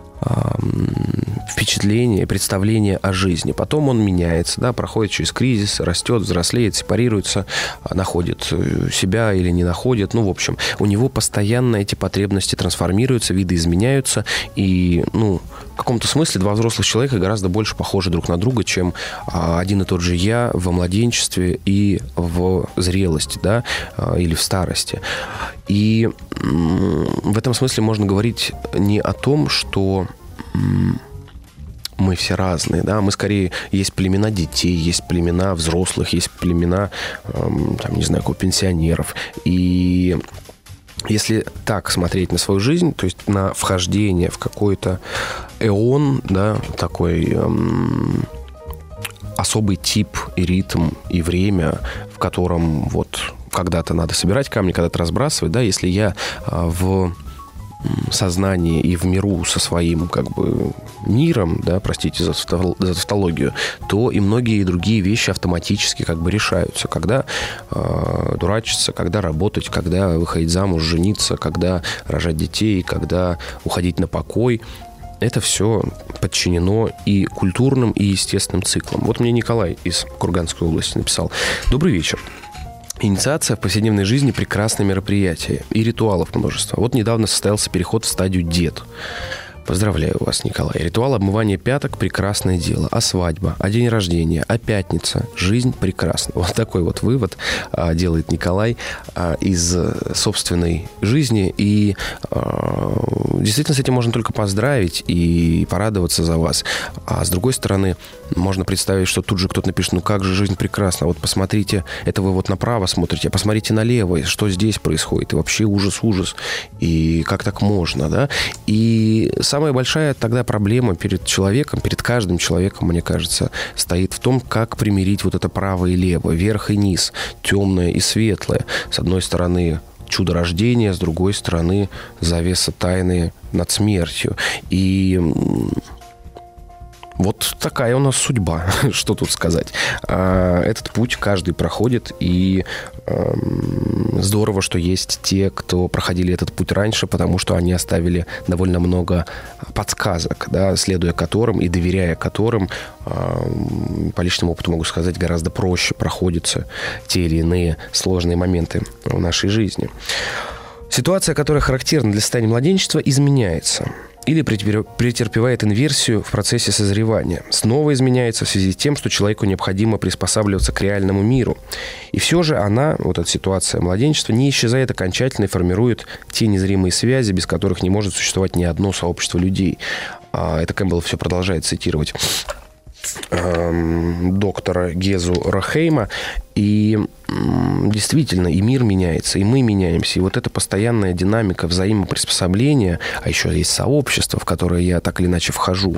впечатление, представление о жизни. Потом он меняется, да, проходит через кризис, растет, взрослеет, сепарируется, находит себя или не находит. Ну, в общем, у него постоянно эти потребности трансформируются, виды изменяются. И, ну, в каком-то смысле два взрослых человека гораздо больше похожи друг на друга, чем один и тот же я во младенчестве и в зрелости, да, или в старости. И в этом смысле можно говорить не о том, что мы все разные, да, мы скорее, есть племена детей, есть племена взрослых, есть племена, эм, там, не знаю, пенсионеров. И если так смотреть на свою жизнь, то есть на вхождение в какой-то эон, да, такой эм, особый тип и ритм и время, в котором вот когда-то надо собирать камни, когда-то разбрасывать, да, если я э, в сознании и в миру со своим как бы миром, да, простите за, за тавтологию, то и многие другие вещи автоматически как бы решаются. Когда э, дурачиться, когда работать, когда выходить замуж, жениться, когда рожать детей, когда уходить на покой. это все подчинено и культурным, и естественным циклам. Вот мне Николай из Курганской области написал. Добрый вечер. Инициация в повседневной жизни – прекрасное мероприятие. И ритуалов множество. Вот недавно состоялся переход в стадию дед. Поздравляю вас, Николай. Ритуал обмывания пяток – прекрасное дело. А свадьба, а день рождения, а пятница – жизнь прекрасна. Вот такой вот вывод а, делает Николай а, из собственной жизни. И а, действительно с этим можно только поздравить и порадоваться за вас. А с другой стороны, можно представить, что тут же кто-то напишет, ну как же жизнь прекрасна. Вот посмотрите, это вы вот направо смотрите, а посмотрите налево, что здесь происходит. И вообще ужас-ужас. И как так можно, да? И самая большая тогда проблема перед человеком, перед каждым человеком, мне кажется, стоит в том, как примирить вот это право и лево, верх и низ, темное и светлое. С одной стороны, чудо рождения, с другой стороны, завеса тайны над смертью. И вот такая у нас судьба, что тут сказать. Этот путь каждый проходит, и здорово, что есть те, кто проходили этот путь раньше, потому что они оставили довольно много подсказок, да, следуя которым и доверяя которым, по личному опыту могу сказать, гораздо проще проходятся те или иные сложные моменты в нашей жизни. Ситуация, которая характерна для состояния младенчества, изменяется или претерпевает инверсию в процессе созревания. Снова изменяется в связи с тем, что человеку необходимо приспосабливаться к реальному миру. И все же она, вот эта ситуация младенчества, не исчезает окончательно и формирует те незримые связи, без которых не может существовать ни одно сообщество людей. Это Кэмпбелл все продолжает цитировать доктора Гезу Рахейма. И действительно, и мир меняется, и мы меняемся. И вот эта постоянная динамика взаимоприспособления, а еще есть сообщество, в которое я так или иначе вхожу,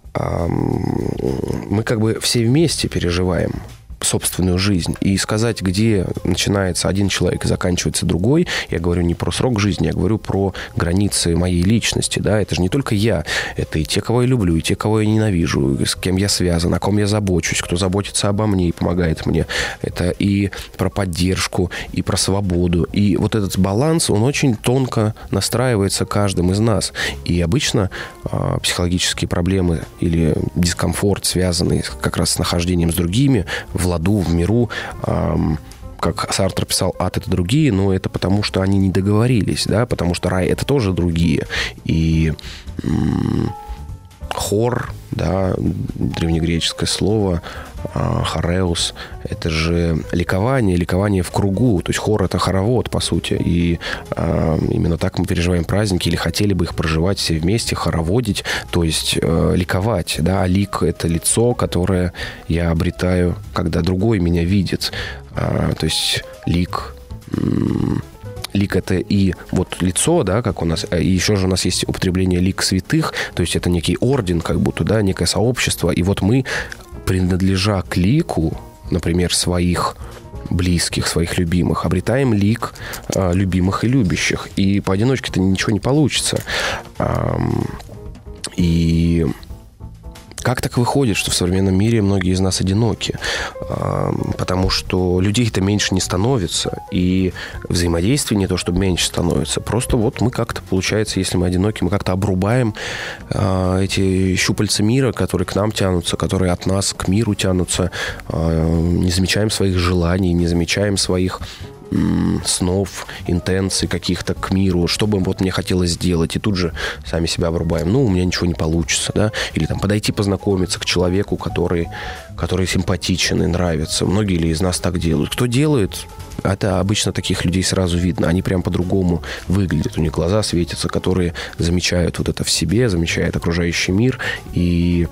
мы как бы все вместе переживаем собственную жизнь. И сказать, где начинается один человек и заканчивается другой, я говорю не про срок жизни, я говорю про границы моей личности. Да? Это же не только я, это и те, кого я люблю, и те, кого я ненавижу, с кем я связан, о ком я забочусь, кто заботится обо мне и помогает мне. Это и про поддержку, и про свободу. И вот этот баланс, он очень тонко настраивается каждым из нас. И обычно э, психологические проблемы или дискомфорт, связанный как раз с нахождением с другими, в ладу, в миру, эм, как Сартр писал, ад — это другие, но это потому, что они не договорились, да, потому что рай — это тоже другие. И м- хор, да, древнегреческое слово, э, хореус, это же ликование, ликование в кругу, то есть хор — это хоровод, по сути, и э, именно так мы переживаем праздники, или хотели бы их проживать все вместе, хороводить, то есть э, ликовать, да, а лик — это лицо, которое я обретаю, когда другой меня видит, э, то есть лик... М- Лик — это и вот лицо, да, как у нас, и еще же у нас есть употребление лик святых, то есть это некий орден, как будто, да, некое сообщество, и вот мы, принадлежа к лику, например, своих близких, своих любимых, обретаем лик э, любимых и любящих, и поодиночке-то ничего не получится. Эм, и... Как так выходит, что в современном мире многие из нас одиноки? Потому что людей-то меньше не становится, и взаимодействие не то, чтобы меньше становится. Просто вот мы как-то, получается, если мы одиноки, мы как-то обрубаем эти щупальца мира, которые к нам тянутся, которые от нас к миру тянутся, не замечаем своих желаний, не замечаем своих снов, интенций каких-то к миру, что бы вот мне хотелось сделать, и тут же сами себя обрубаем. Ну, у меня ничего не получится, да? Или там подойти познакомиться к человеку, который, который симпатичен и нравится. Многие ли из нас так делают? Кто делает, это обычно таких людей сразу видно. Они прям по-другому выглядят. У них глаза светятся, которые замечают вот это в себе, замечают окружающий мир. И...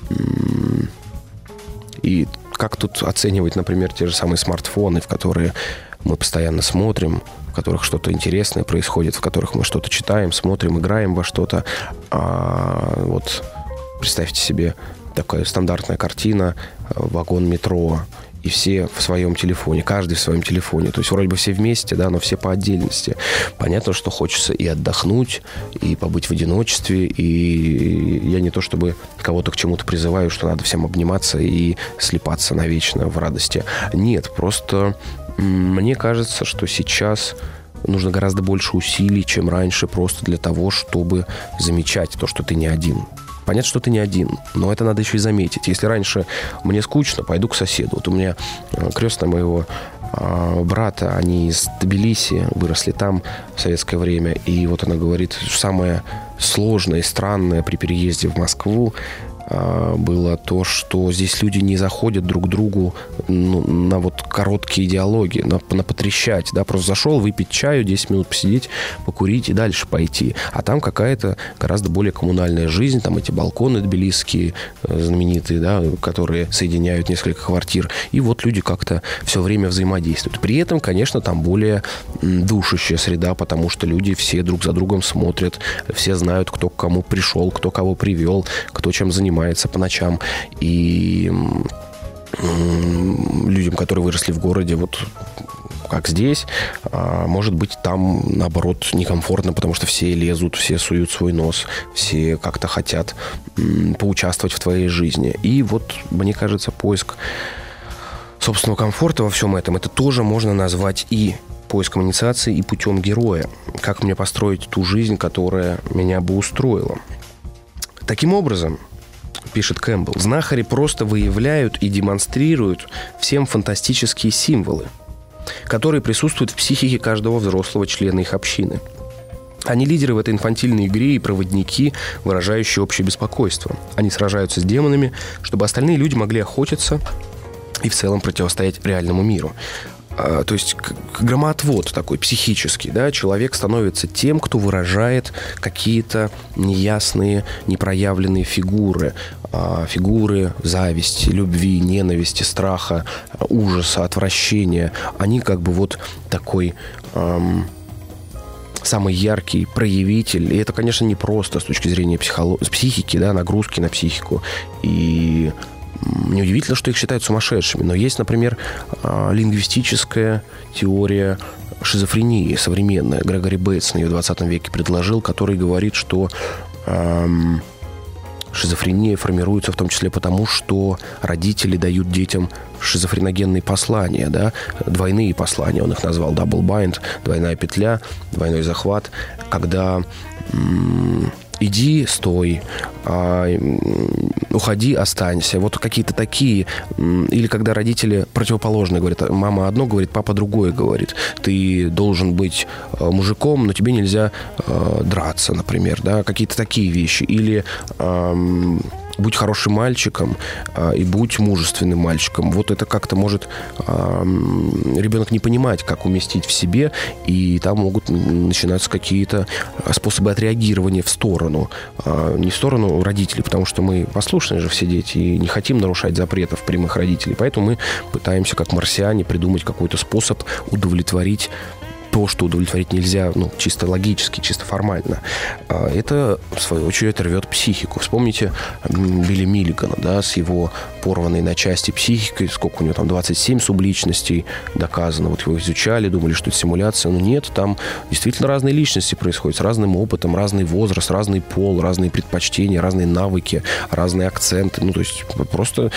И как тут оценивать, например, те же самые смартфоны, в которые мы постоянно смотрим, в которых что-то интересное происходит, в которых мы что-то читаем, смотрим, играем во что-то. А вот представьте себе такая стандартная картина, вагон метро, и все в своем телефоне, каждый в своем телефоне. То есть вроде бы все вместе, да, но все по отдельности. Понятно, что хочется и отдохнуть, и побыть в одиночестве. И я не то чтобы кого-то к чему-то призываю, что надо всем обниматься и слипаться навечно в радости. Нет, просто мне кажется, что сейчас нужно гораздо больше усилий, чем раньше, просто для того, чтобы замечать то, что ты не один. Понятно, что ты не один, но это надо еще и заметить. Если раньше мне скучно, пойду к соседу. Вот у меня крестная моего брата, они из Тбилиси, выросли там в советское время. И вот она говорит, самое сложное и странное при переезде в Москву было то, что здесь люди не заходят друг к другу ну, на вот короткие диалоги, на, на потрещать, да, просто зашел выпить чаю, десять минут посидеть, покурить и дальше пойти. А там какая-то гораздо более коммунальная жизнь, там эти балконы тбилисские знаменитые, да, которые соединяют несколько квартир, и вот люди как-то все время взаимодействуют. При этом, конечно, там более душащая среда, потому что люди все друг за другом смотрят, все знают, кто к кому пришел, кто кого привел, кто чем занимается по ночам. И людям, которые выросли в городе, вот как здесь, может быть, там, наоборот, некомфортно, потому что все лезут, все суют свой нос, все как-то хотят поучаствовать в твоей жизни. И вот, мне кажется, поиск собственного комфорта во всем этом, это тоже можно назвать и поиском инициации, и путем героя. Как мне построить ту жизнь, которая меня бы устроила. Таким образом, пишет Кэмпбелл, знахари просто выявляют и демонстрируют всем фантастические символы, которые присутствуют в психике каждого взрослого члена их общины. Они лидеры в этой инфантильной игре и проводники, выражающие общее беспокойство. Они сражаются с демонами, чтобы остальные люди могли охотиться и в целом противостоять реальному миру. То есть громоотвод такой психический, да, человек становится тем, кто выражает какие-то неясные, непроявленные фигуры, фигуры зависти, любви, ненависти, страха, ужаса, отвращения. Они как бы вот такой эм, самый яркий проявитель. И это, конечно, не просто с точки зрения психолог... психики, да, нагрузки на психику. И неудивительно, что их считают сумасшедшими. Но есть, например, лингвистическая теория шизофрении современная. Грегори Бейтсон ее в двадцатом веке предложил, который говорит, что эм, шизофрения формируется в том числе потому, что родители дают детям шизофреногенные послания, да, двойные послания, он их назвал double bind, двойная петля, двойной захват, когда м- иди, стой, а, уходи, останься. Вот какие-то такие. Или когда родители противоположные говорят. Мама одно говорит, папа другое говорит. Ты должен быть мужиком, но тебе нельзя а, драться, например. Да? Какие-то такие вещи. Или а, будь хорошим мальчиком а, и будь мужественным мальчиком. Вот это как-то может а, ребенок не понимать, как уместить в себе, и там могут начинаться какие-то способы отреагирования в сторону. А, не в сторону родителей, потому что мы послушные же все дети и не хотим нарушать запретов прямых родителей. Поэтому мы пытаемся, как марсиане, придумать какой-то способ удовлетворить то, что удовлетворить нельзя, ну, чисто логически, чисто формально. Это, в свою очередь, рвет психику. Вспомните Билли Миллигана, да, с его порванной на части психикой, сколько у него там, двадцать семь субличностей доказано. Вот его изучали, думали, что это симуляция, но нет, там действительно разные личности происходят, с разным опытом, разный возраст, разный пол, разные предпочтения, разные навыки, разные акценты. Ну, то есть просто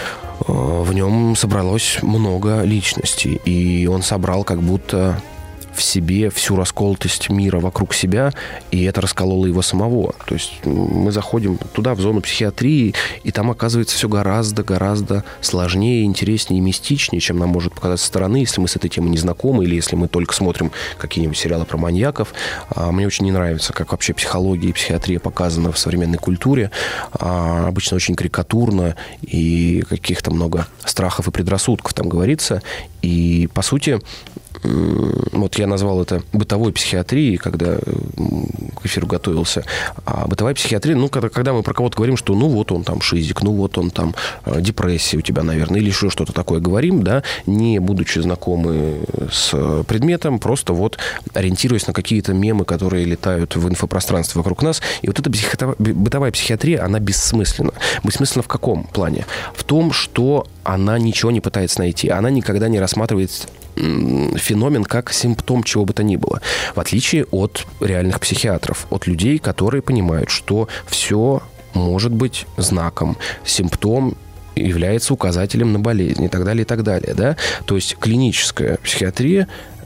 в нем собралось много личностей, и он собрал как будто в себе всю расколотость мира вокруг себя, и это раскололо его самого. То есть мы заходим туда, в зону психиатрии, и там оказывается все гораздо-гораздо сложнее, интереснее и мистичнее, чем нам может показаться со стороны, если мы с этой темой не знакомы, или если мы только смотрим какие-нибудь сериалы про маньяков. Мне очень не нравится, как вообще психология и психиатрия показана в современной культуре. Обычно очень карикатурно, и каких-то много страхов и предрассудков там говорится. И, по сути, вот я назвал это бытовой психиатрией, когда к эфиру готовился. А бытовая психиатрия, ну, когда, когда мы про кого-то говорим, что ну вот он там шизик, ну вот он там депрессия у тебя, наверное, или еще что-то такое говорим, да, не будучи знакомы с предметом, просто вот ориентируясь на какие-то мемы, которые летают в инфопространстве вокруг нас. И вот эта психо- бытовая психиатрия, она бессмысленна. Бессмысленна в каком плане? В том, что она ничего не пытается найти. Она никогда не рассматривает феномен как симптом чего бы то ни было. В отличие от реальных психиатров, от людей, которые понимают, что все может быть знаком, симптом является указателем на болезнь и так далее, и так далее. Да? То есть клиническая психиатрия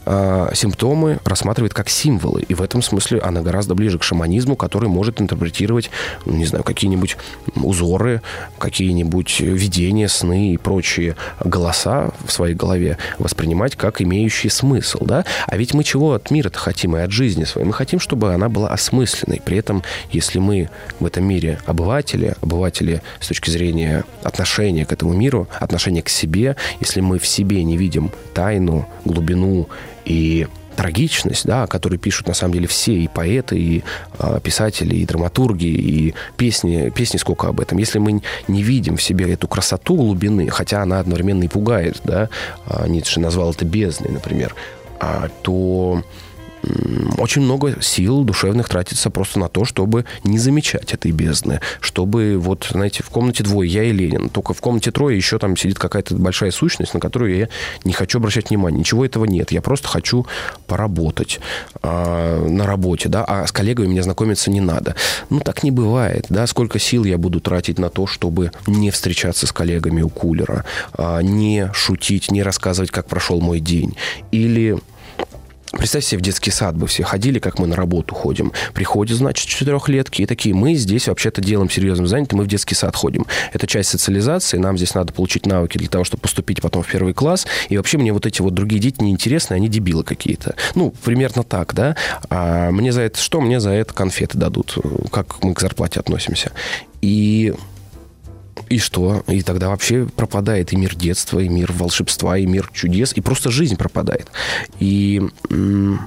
э, симптомы рассматривает как символы. И в этом смысле она гораздо ближе к шаманизму, который может интерпретировать, не знаю, какие-нибудь узоры, какие-нибудь видения, сны и прочие голоса в своей голове воспринимать как имеющие смысл, да? А ведь мы чего от мира-то хотим и от жизни своей? Мы хотим, чтобы она была осмысленной. При этом, если мы в этом мире обыватели, обыватели с точки зрения отношения к этому миру, отношения к себе, если мы в себе не видим тайну, глубину и трагичность, да, о которой пишут на самом деле все, и поэты, и э, писатели, и драматурги, и песни, песни сколько об этом. Если мы не видим в себе эту красоту глубины, хотя она одновременно и пугает, да, э, Ницше назвал это бездной, например, э, то очень много сил душевных тратится просто на то, чтобы не замечать этой бездны. Чтобы, вот, знаете, в комнате двое, я и Ленин. Только в комнате трое еще там сидит какая-то большая сущность, на которую я не хочу обращать внимания. Ничего этого нет. Я просто хочу поработать э, на работе, да, а с коллегами мне знакомиться не надо. Ну, так не бывает, да. Сколько сил я буду тратить на то, чтобы не встречаться с коллегами у кулера, э, не шутить, не рассказывать, как прошел мой день. Или... Представьте себе, в детский сад бы все ходили, как мы на работу ходим. Приходят, значит, четырехлетки и такие, мы здесь вообще-то делом серьезным заняты, мы в детский сад ходим. Это часть социализации, нам здесь надо получить навыки для того, чтобы поступить потом в первый класс. И вообще мне вот эти вот другие дети неинтересны, они дебилы какие-то. Ну, примерно так, да. А мне за это что? Мне за это конфеты дадут. Как мы к зарплате относимся. И... И что? И тогда вообще пропадает и мир детства, и мир волшебства, и мир чудес, и просто жизнь пропадает. И м-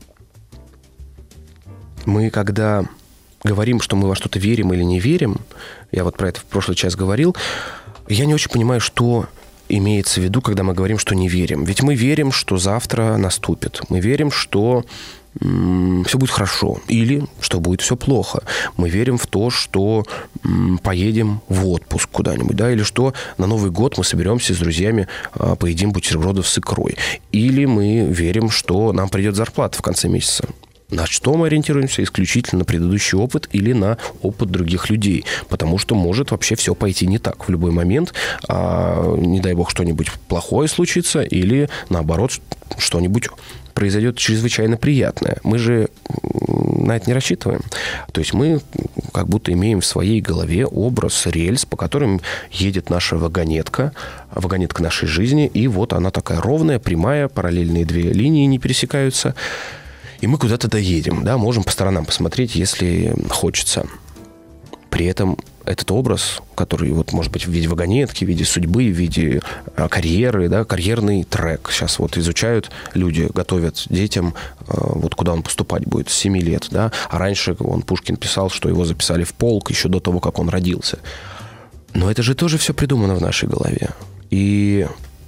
мы, когда говорим, что мы во что-то верим или не верим, я вот про это в прошлый час говорил, я не очень понимаю, что имеется в виду, когда мы говорим, что не верим. Ведь мы верим, что завтра наступит. Мы верим, что м- все будет хорошо. Или что будет все плохо. Мы верим в то, что м- поедем в отпуск куда-нибудь. Да? Или что на Новый год мы соберемся с друзьями, а, поедим бутербродов с икрой. Или мы верим, что нам придет зарплата в конце месяца. На что мы ориентируемся? Исключительно на предыдущий опыт или на опыт других людей. Потому что может вообще все пойти не так. В любой момент, а, не дай бог, что-нибудь плохое случится, или наоборот, что-нибудь произойдет чрезвычайно приятное. Мы же на это не рассчитываем. То есть мы как будто имеем в своей голове образ, рельс, по которым едет наша вагонетка, вагонетка нашей жизни, и вот она такая ровная, прямая, параллельные две линии не пересекаются. И мы куда-то доедем, да, можем по сторонам посмотреть, если хочется. При этом этот образ, который вот может быть в виде вагонетки, в виде судьбы, в виде а, карьеры, да, карьерный трек. Сейчас вот изучают люди, готовят детям, а, вот куда он поступать будет с семи лет, да. А раньше он, Пушкин, писал, что его записали в полк еще до того, как он родился. Но это же тоже все придумано в нашей голове. И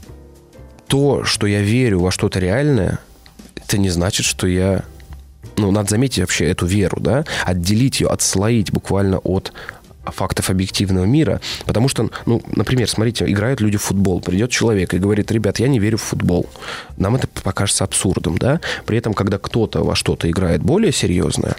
то, что я верю во что-то реальное, это не значит, что я... Ну, надо заметить вообще эту веру, да, отделить ее, отслоить буквально от фактов объективного мира. Потому что, ну, например, смотрите, играют люди в футбол. Придет человек и говорит: ребят, я не верю в футбол. Нам это покажется абсурдом, да. При этом, когда кто-то во что-то играет более серьезное,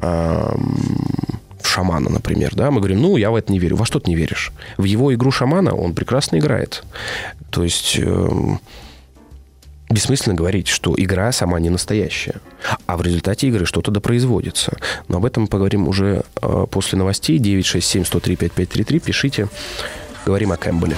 эм, в шамана, например, да, мы говорим: ну, я в это не верю. Во что ты не веришь? В его игру шамана он прекрасно играет. То есть... Эм, бессмысленно говорить, что игра сама не настоящая, а в результате игры что-то допроизводится. Но об этом мы поговорим уже э, после новостей. девять шесть семь сто три пять пять три три. Пишите. Говорим о Кэмпбелле.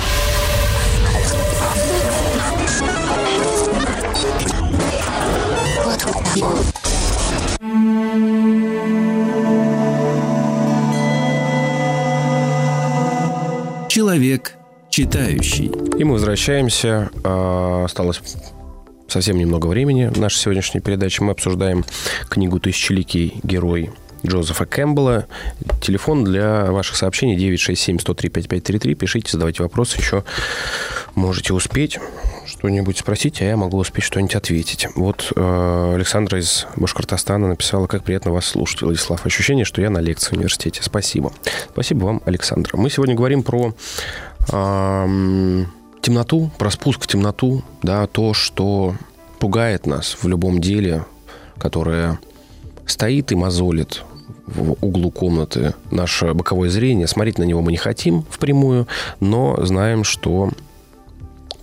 Человек читающий. И мы возвращаемся. Э, осталось... совсем немного времени в нашей сегодняшней передаче. Мы обсуждаем книгу «Тысячеликий герой» Джозефа Кэмпбелла. Телефон для ваших сообщений девять шесть семь сто три пять пять три три. Пишите, задавайте вопросы. Еще можете успеть что-нибудь спросить, а я могу успеть что-нибудь ответить. Вот э, Александра из Башкортостана написала: как приятно вас слушать, Владислав. Ощущение, что я на лекции в университете. Спасибо. Спасибо вам, Александра. Мы сегодня говорим про... Э, темноту, про спуск в темноту, да, то, что пугает нас в любом деле, которое стоит и мозолит в углу комнаты наше боковое зрение. Смотреть на него мы не хотим впрямую, но знаем, что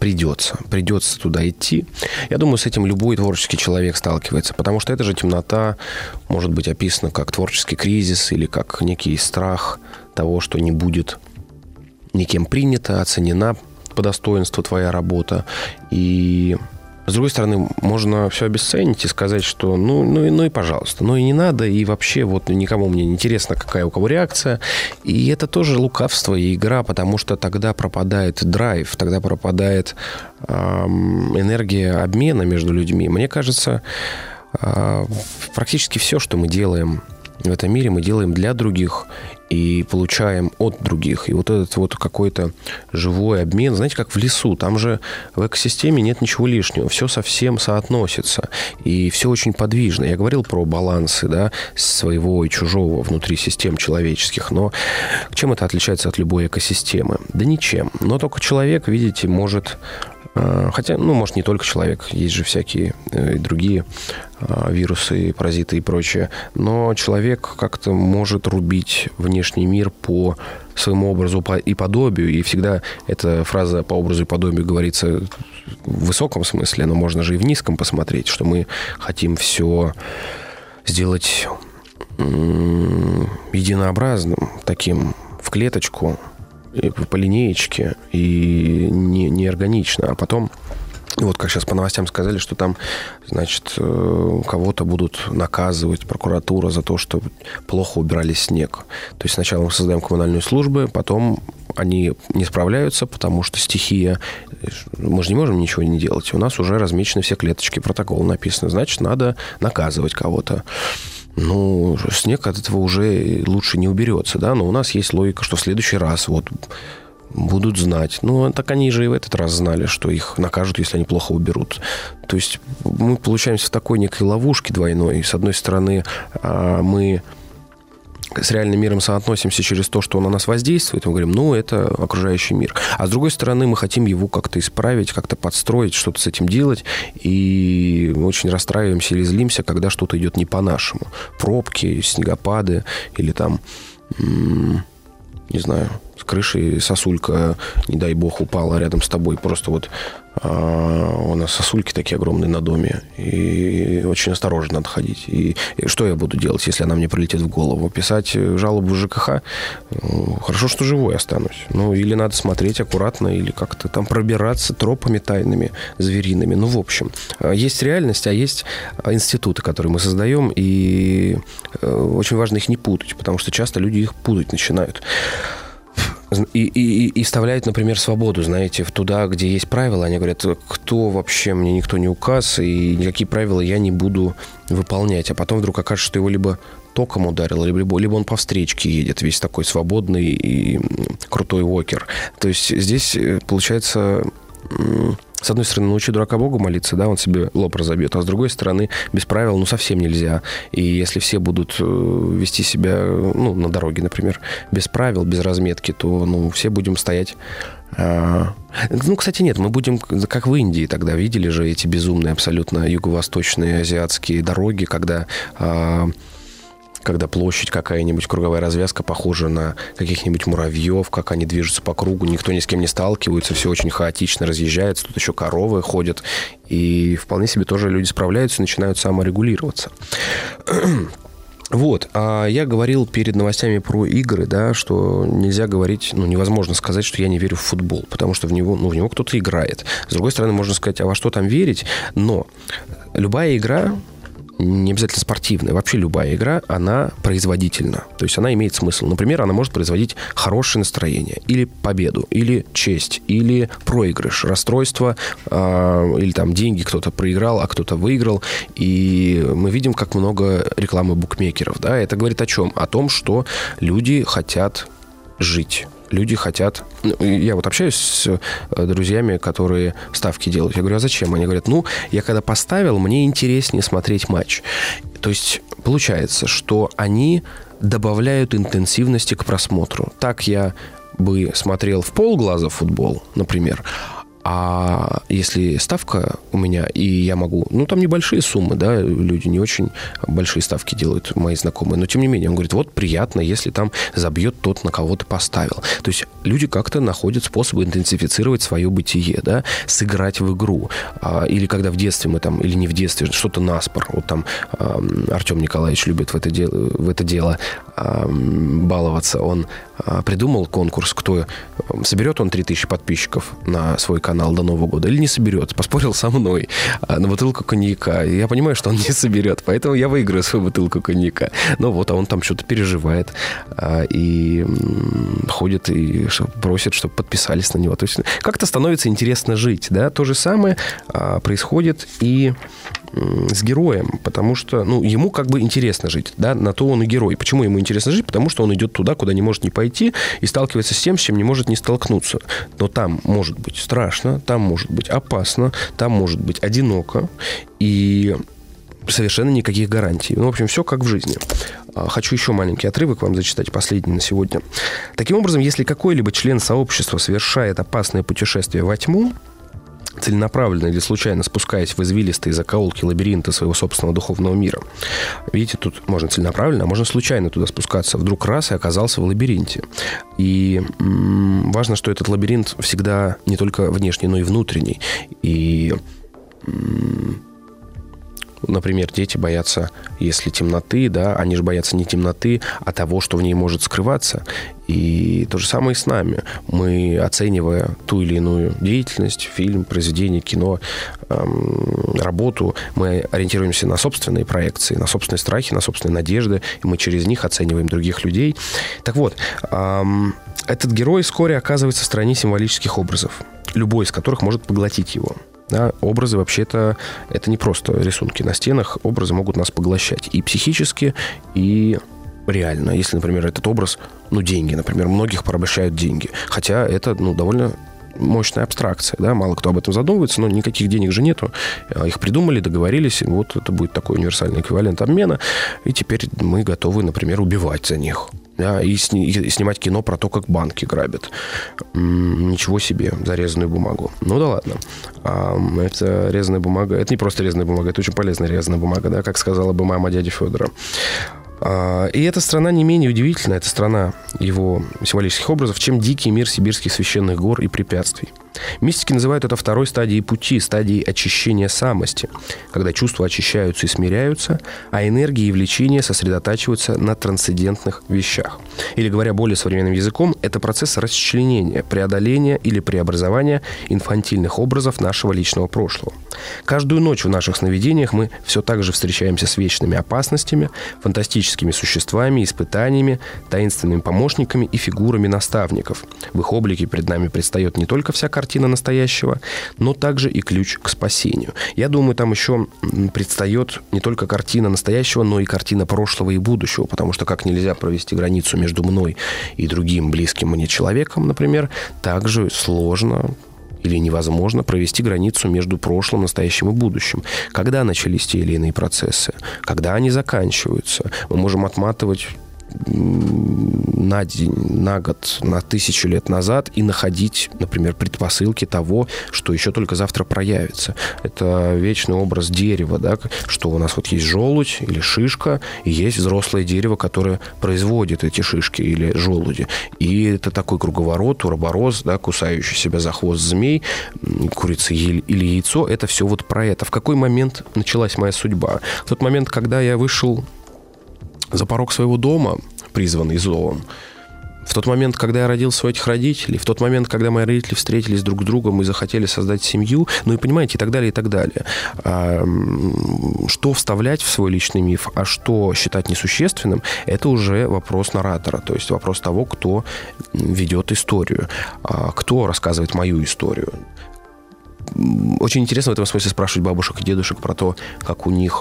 придется. Придется туда идти. Я думаю, с этим любой творческий человек сталкивается, потому что эта же темнота может быть описана как творческий кризис или как некий страх того, что не будет никем принята, оценена по достоинству твоя работа. И с другой стороны, можно все обесценить и сказать, что ну, ну, ну и пожалуйста, ну и не надо, и вообще вот никому мне не интересно, какая у кого реакция. И это тоже лукавство и игра, потому что тогда пропадает драйв, тогда пропадает эм, энергия обмена между людьми. Мне кажется, э, практически все, что мы делаем в этом мире, мы делаем для других и получаем от других. И вот этот вот какой-то живой обмен, знаете, как в лесу, там же в экосистеме нет ничего лишнего, все совсем соотносится, и все очень подвижно. Я говорил про балансы, да, своего и чужого внутри систем человеческих, но чем это отличается от любой экосистемы? Да ничем. Но только человек, видите, может... Хотя, ну, может, не только человек, есть же всякие э, другие э, вирусы, паразиты и прочее. Но человек как-то может рубить внешний мир по своему образу и подобию. И всегда эта фраза «по образу и подобию» говорится в высоком смысле, но можно же и в низком посмотреть, что мы хотим все сделать м- единообразным, таким в клеточку, по линеечке и не, не органично. А потом, вот как сейчас по новостям сказали, что там, значит, кого-то будут наказывать, прокуратура, за то, что плохо убирали снег. То есть сначала мы создаем коммунальные службы, потом они не справляются, потому что стихия... Мы же не можем ничего не делать. У нас уже размечены все клеточки, протокол написано. Значит, надо наказывать кого-то. Ну, снег от этого уже лучше не уберется, да, но у нас есть логика, что в следующий раз вот будут знать. Ну, так они же и в этот раз знали, что их накажут, если они плохо уберут. То есть мы получаемся в такой некой ловушке двойной. С одной стороны, мы с реальным миром соотносимся через то, что он на нас воздействует. Мы говорим, ну, это окружающий мир. А с другой стороны, мы хотим его как-то исправить, как-то подстроить, что-то с этим делать. И мы очень расстраиваемся или злимся, когда что-то идет не по-нашему. Пробки, снегопады или там, м- не знаю, с крыши сосулька, не дай бог, упала рядом с тобой. Просто вот а, у нас сосульки такие огромные на доме. И очень осторожно надо ходить. И, и что я буду делать, если она мне прилетит в голову? Писать жалобу в ЖКХ? Хорошо, что живой останусь. Ну, или надо смотреть аккуратно, или как-то там пробираться тропами тайными, звериными. Ну, в общем, есть реальность, а есть институты, которые мы создаем. И очень важно их не путать, потому что часто люди их путать начинают. И, и, и вставляют, например, свободу, знаете, в туда, где есть правила. Они говорят, кто вообще, мне никто не указ, и никакие правила я не буду выполнять. А потом вдруг окажется, что его либо током ударило, либо, либо он по встречке едет, весь такой свободный и крутой вокер. То есть здесь, получается... С одной стороны, научи дурака Богу молиться, да, он себе лоб разобьет, а с другой стороны, без правил, ну, совсем нельзя. И если все будут вести себя, ну, на дороге, например, без правил, без разметки, то, ну, все будем стоять... А... Ну, кстати, нет, мы будем, как в Индии тогда, видели же эти безумные абсолютно юго-восточные азиатские дороги, когда... А... когда площадь какая-нибудь, круговая развязка похожа на каких-нибудь муравьев, как они движутся по кругу, никто ни с кем не сталкивается, все очень хаотично разъезжается, тут еще коровы ходят, и вполне себе тоже люди справляются и начинают саморегулироваться. Вот, а я говорил перед новостями про игры, да, что нельзя говорить, ну, невозможно сказать, что я не верю в футбол, потому что в него, ну, в него кто-то играет. С другой стороны, можно сказать, а во что там верить, но любая игра... не обязательно спортивная, вообще любая игра, она производительна. То есть она имеет смысл. Например, она может производить хорошее настроение, или победу, или честь, или проигрыш, расстройство, э, или там деньги кто-то проиграл, а кто-то выиграл. И мы видим, как много рекламы букмекеров. Да? Это говорит о чем? О том, что люди хотят жить. Люди хотят... Я вот общаюсь с друзьями, которые ставки делают. Я говорю, а зачем? Они говорят, ну, я когда поставил, мне интереснее смотреть матч. То есть получается, что они добавляют интенсивности к просмотру. Так я бы смотрел в полглаза футбол, например, А если ставка у меня, и я могу... Ну, там небольшие суммы, да, люди не очень большие ставки делают, мои знакомые. Но, тем не менее, он говорит, вот приятно, если там забьет тот, на кого ты поставил. То есть люди как-то находят способы интенсифицировать свое бытие, да, сыграть в игру. Или когда в детстве мы там, или не в детстве, что-то наспор. Вот там Артем Николаевич любит в это дело, в это дело баловаться. Он придумал конкурс, кто соберет он три тысячи подписчиков на свой канал до Нового года или не соберет. Поспорил со мной на бутылку коньяка. И я понимаю, что он не соберет, поэтому я выиграю свою бутылку коньяка. Ну вот, а он там что-то переживает и ходит и просит, чтобы подписались на него. То есть как-то становится интересно жить, да. То же самое происходит и с героем, потому что, ну, ему как бы интересно жить, да, на то он и герой. Почему ему интересно жить? Потому что он идет туда, куда не может не пойти, и сталкивается с тем, с чем не может не столкнуться. Но там может быть страшно, там может быть опасно, там может быть одиноко, и совершенно никаких гарантий. Ну, в общем, все как в жизни. Хочу еще маленький отрывок вам зачитать, последний на сегодня. Таким образом, если какой-либо член сообщества совершает опасное путешествие во тьму, целенаправленно или случайно спускаясь в извилистые закоулки лабиринта своего собственного духовного мира. Видите, тут можно целенаправленно, а можно случайно туда спускаться. Вдруг раз и оказался в лабиринте. И м- важно, что этот лабиринт всегда не только внешний, но и внутренний. И... М- Например, дети боятся, если темноты, да, они же боятся не темноты, а того, что в ней может скрываться. И то же самое и с нами. Мы, оценивая ту или иную деятельность, фильм, произведение, кино, эм, работу, мы ориентируемся на собственные проекции, на собственные страхи, на собственные надежды, и мы через них оцениваем других людей. Так вот, эм, этот герой вскоре оказывается в стране символических образов, любой из которых может поглотить его. Да, образы вообще-то это не просто рисунки на стенах, образы могут нас поглощать и психически, и реально. Если, например, этот образ, ну, деньги, например, многих порабощают деньги, хотя это, ну, довольно мощная абстракция, да, мало кто об этом задумывается, но никаких денег же нету, их придумали, договорились, и вот это будет такой универсальный эквивалент обмена, и теперь мы готовы, например, убивать за них. Да, и, сни- и снимать кино про то, как банки грабят. М-м, ничего себе, за резаную бумагу. Ну да ладно. А, это резаная бумага. Это не просто резаная бумага, это очень полезная резаная бумага, да, как сказала бы мама дяди Федора. А, и эта страна не менее удивительна, это страна его символических образов, чем дикий мир сибирских священных гор и препятствий. Мистики называют это второй стадией пути, стадией очищения самости, когда чувства очищаются и смиряются, а энергии и влечения сосредотачиваются на трансцендентных вещах. Или, говоря более современным языком, это процесс расчленения, преодоления или преобразования инфантильных образов нашего личного прошлого. Каждую ночь в наших сновидениях мы все так же встречаемся с вечными опасностями, фантастическими существами, испытаниями, таинственными помощниками и фигурами наставников. В их облике перед нами предстает не только вся картина настоящего, но также и ключ к спасению. Я думаю, там еще предстает не только картина настоящего, но и картина прошлого и будущего, потому что как нельзя провести границу между мной и другим близким мне человеком, например, так же сложно или невозможно провести границу между прошлым, настоящим и будущим. Когда начались те или иные процессы, когда они заканчиваются, мы можем отматывать на день, на год, на тысячу лет назад и находить, например, предпосылки того, что еще только завтра проявится. Это вечный образ дерева, да, что у нас вот есть желудь или шишка, и есть взрослое дерево, которое производит эти шишки или желуди. И это такой круговорот, уроборос, да, кусающий себя за хвост змей, курица или яйцо. Это все вот про это. В какой момент началась моя судьба? В тот момент, когда я вышел за порог своего дома, призванный зовом, в тот момент, когда я родился у этих родителей, в тот момент, когда мои родители встретились друг с другом и захотели создать семью, ну и понимаете, и так далее, и так далее. А, что вставлять в свой личный миф, а что считать несущественным, это уже вопрос наратора, то есть вопрос того, кто ведет историю, а, кто рассказывает мою историю. Очень интересно в этом смысле спрашивать бабушек и дедушек про то, как у них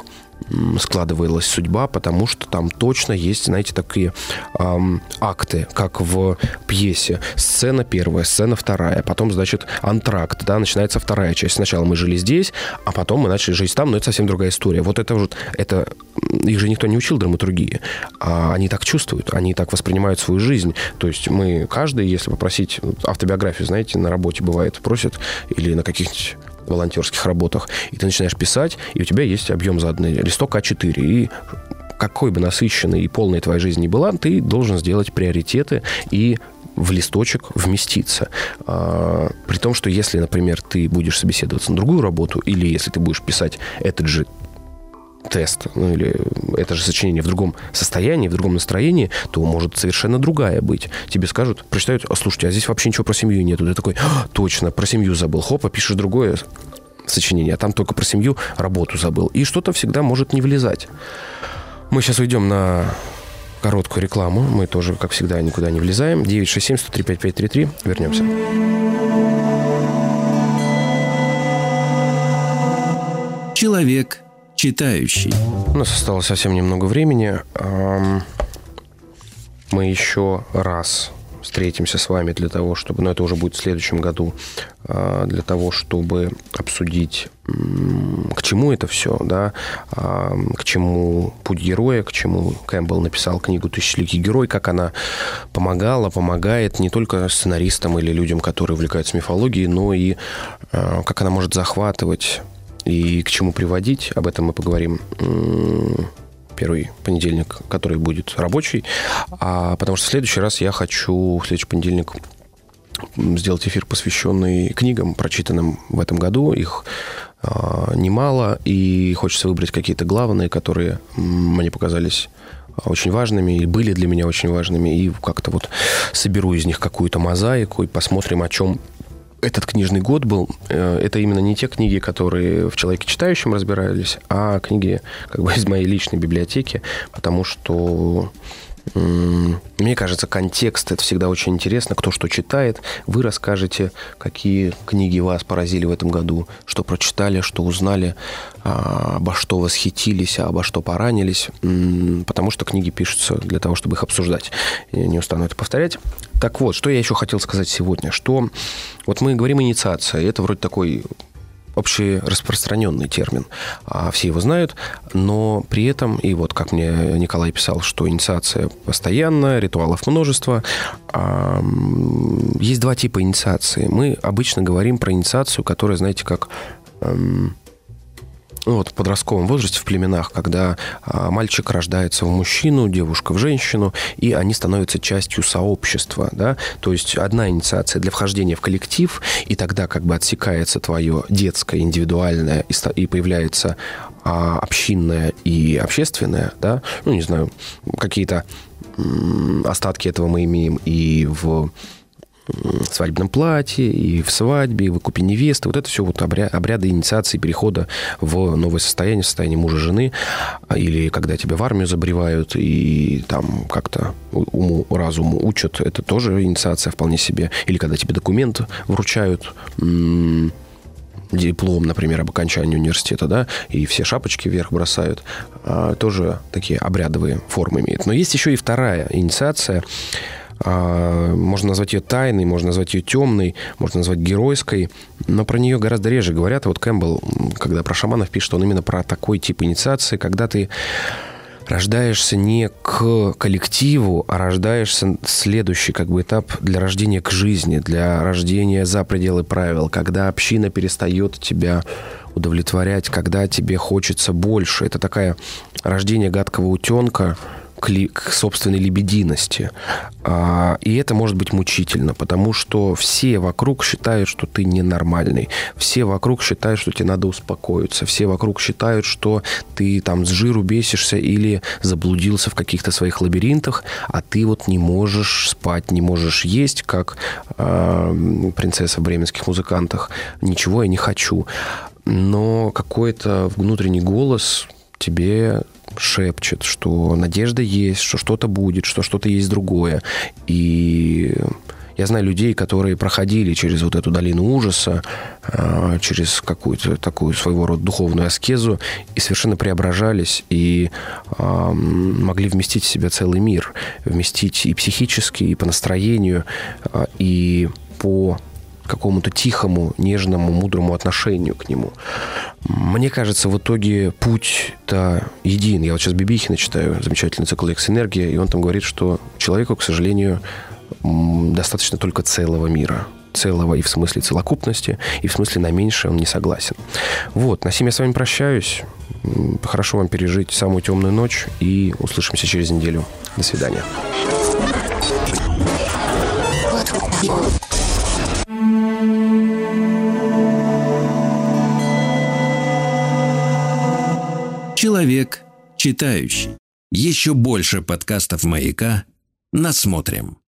складывалась судьба, потому что там точно есть, знаете, такие эм, акты, как в пьесе. Сцена первая, сцена вторая, потом, значит, антракт, да, начинается вторая часть. Сначала мы жили здесь, а потом мы начали жить там, но это совсем другая история. Вот это вот, это, их же никто не учил драматургии, а они так чувствуют, они так воспринимают свою жизнь. То есть мы, каждый, если попросить автобиографию, знаете, на работе бывает, просят, или на каких-нибудь волонтерских работах, и ты начинаешь писать, и у тебя есть объем заданный, листок а четыре, и какой бы насыщенной и полной твоя жизнь ни была, ты должен сделать приоритеты и в листочек вместиться. А, при том, что если, например, ты будешь собеседоваться на другую работу, или если ты будешь писать этот же тест, ну или это же сочинение в другом состоянии, в другом настроении, то может совершенно другая быть. Тебе скажут, прочитают, а слушайте, а здесь вообще ничего про семью нету. Ты такой, а, точно, про семью забыл. Хоп, а пишешь другое сочинение, а там только про семью, работу забыл. И что-то всегда может не влезать. Мы сейчас уйдем на короткую рекламу. Мы тоже, как всегда, никуда не влезаем. девять шесть семь сто три пять пять три три. Вернемся. Человек читающий. У нас осталось совсем немного времени. Мы еще раз встретимся с вами для того, чтобы, но это уже будет в следующем году, для того, чтобы обсудить, к чему это все, да, к чему путь героя, к чему Кэмпбелл написал книгу «Тысячеликий герой», как она помогала, помогает не только сценаристам или людям, которые увлекаются мифологией, но и как она может захватывать и к чему приводить. Об этом мы поговорим первый понедельник, который будет рабочий. А потому что в следующий раз я хочу, в следующий понедельник, сделать эфир, посвященный книгам, прочитанным в этом году. Их э, немало, и хочется выбрать какие-то главные, которые мне показались очень важными, и были для меня очень важными, и как-то вот соберу из них какую-то мозаику, и посмотрим, о чем этот книжный год был. Это именно не те книги, которые в «Человеке читающем» разбирались, а книги как бы из моей личной библиотеки, потому что, мне кажется, контекст — это всегда очень интересно, кто что читает. Вы расскажете, какие книги вас поразили в этом году, что прочитали, что узнали, обо что восхитились, а обо что поранились, потому что книги пишутся для того, чтобы их обсуждать. Я не устану это повторять. Так вот, что я еще хотел сказать сегодня, что вот мы говорим «инициация», это вроде такой общераспространенный термин, все его знают, но при этом, и вот как мне Николай писал, что инициация постоянная, ритуалов множество, есть два типа инициации. Мы обычно говорим про инициацию, которая, знаете, как ну, вот в подростковом возрасте, в племенах, когда а, мальчик рождается в мужчину, девушка в женщину, и они становятся частью сообщества, да, то есть одна инициация для вхождения в коллектив, и тогда как бы отсекается твое детское, индивидуальное, и, и появляется а, общинное и общественное, да, ну, не знаю, какие-то м- остатки этого мы имеем и в свадебном платье, и в свадьбе, и в выкупе невесты. Вот это все вот обря- обряды инициации перехода в новое состояние, состояние мужа-жены, или когда тебя в армию забревают и там как-то уму-разуму учат, это тоже инициация вполне себе. Или когда тебе документ вручают, м- диплом, например, об окончании университета, да, и все шапочки вверх бросают, а, тоже такие обрядовые формы имеют. Но есть еще и вторая инициация. Можно назвать ее тайной, можно назвать ее темной, можно назвать геройской, но про нее гораздо реже говорят. Вот Кэмпбелл, когда про шаманов пишет, он именно про такой тип инициации, когда ты рождаешься не к коллективу, а рождаешься следующий как бы этап для рождения к жизни, для рождения за пределы правил, когда община перестает тебя удовлетворять, когда тебе хочется больше. Это такое рождение гадкого утенка к, ли, к собственной лебединости. А, и это может быть мучительно, потому что все вокруг считают, что ты ненормальный. Все вокруг считают, что тебе надо успокоиться. Все вокруг считают, что ты там с жиру бесишься или заблудился в каких-то своих лабиринтах, а ты вот не можешь спать, не можешь есть, как а, принцесса в бременских музыкантах. Ничего я не хочу. Но какой-то внутренний голос тебе шепчет, что надежда есть, что что-то будет, что что-то есть другое. И Я знаю людей, которые проходили через вот эту долину ужаса, через какую-то такую своего рода духовную аскезу и совершенно преображались и могли вместить в себя целый мир. Вместить и психически, и по настроению, и по какому-то тихому, нежному, мудрому отношению к нему. Мне кажется, в итоге путь-то един. Я вот сейчас Бибихина читаю, замечательный цикл «Экс-энергия», и он там говорит, что человеку, к сожалению, достаточно только целого мира. Целого и в смысле целокупности, и в смысле на меньшее он не согласен. Вот, на сим я с вами прощаюсь. Хорошо вам пережить самую темную ночь, и услышимся через неделю. До свидания. Человек читающий. Еще больше подкастов «Маяка» насмотрим.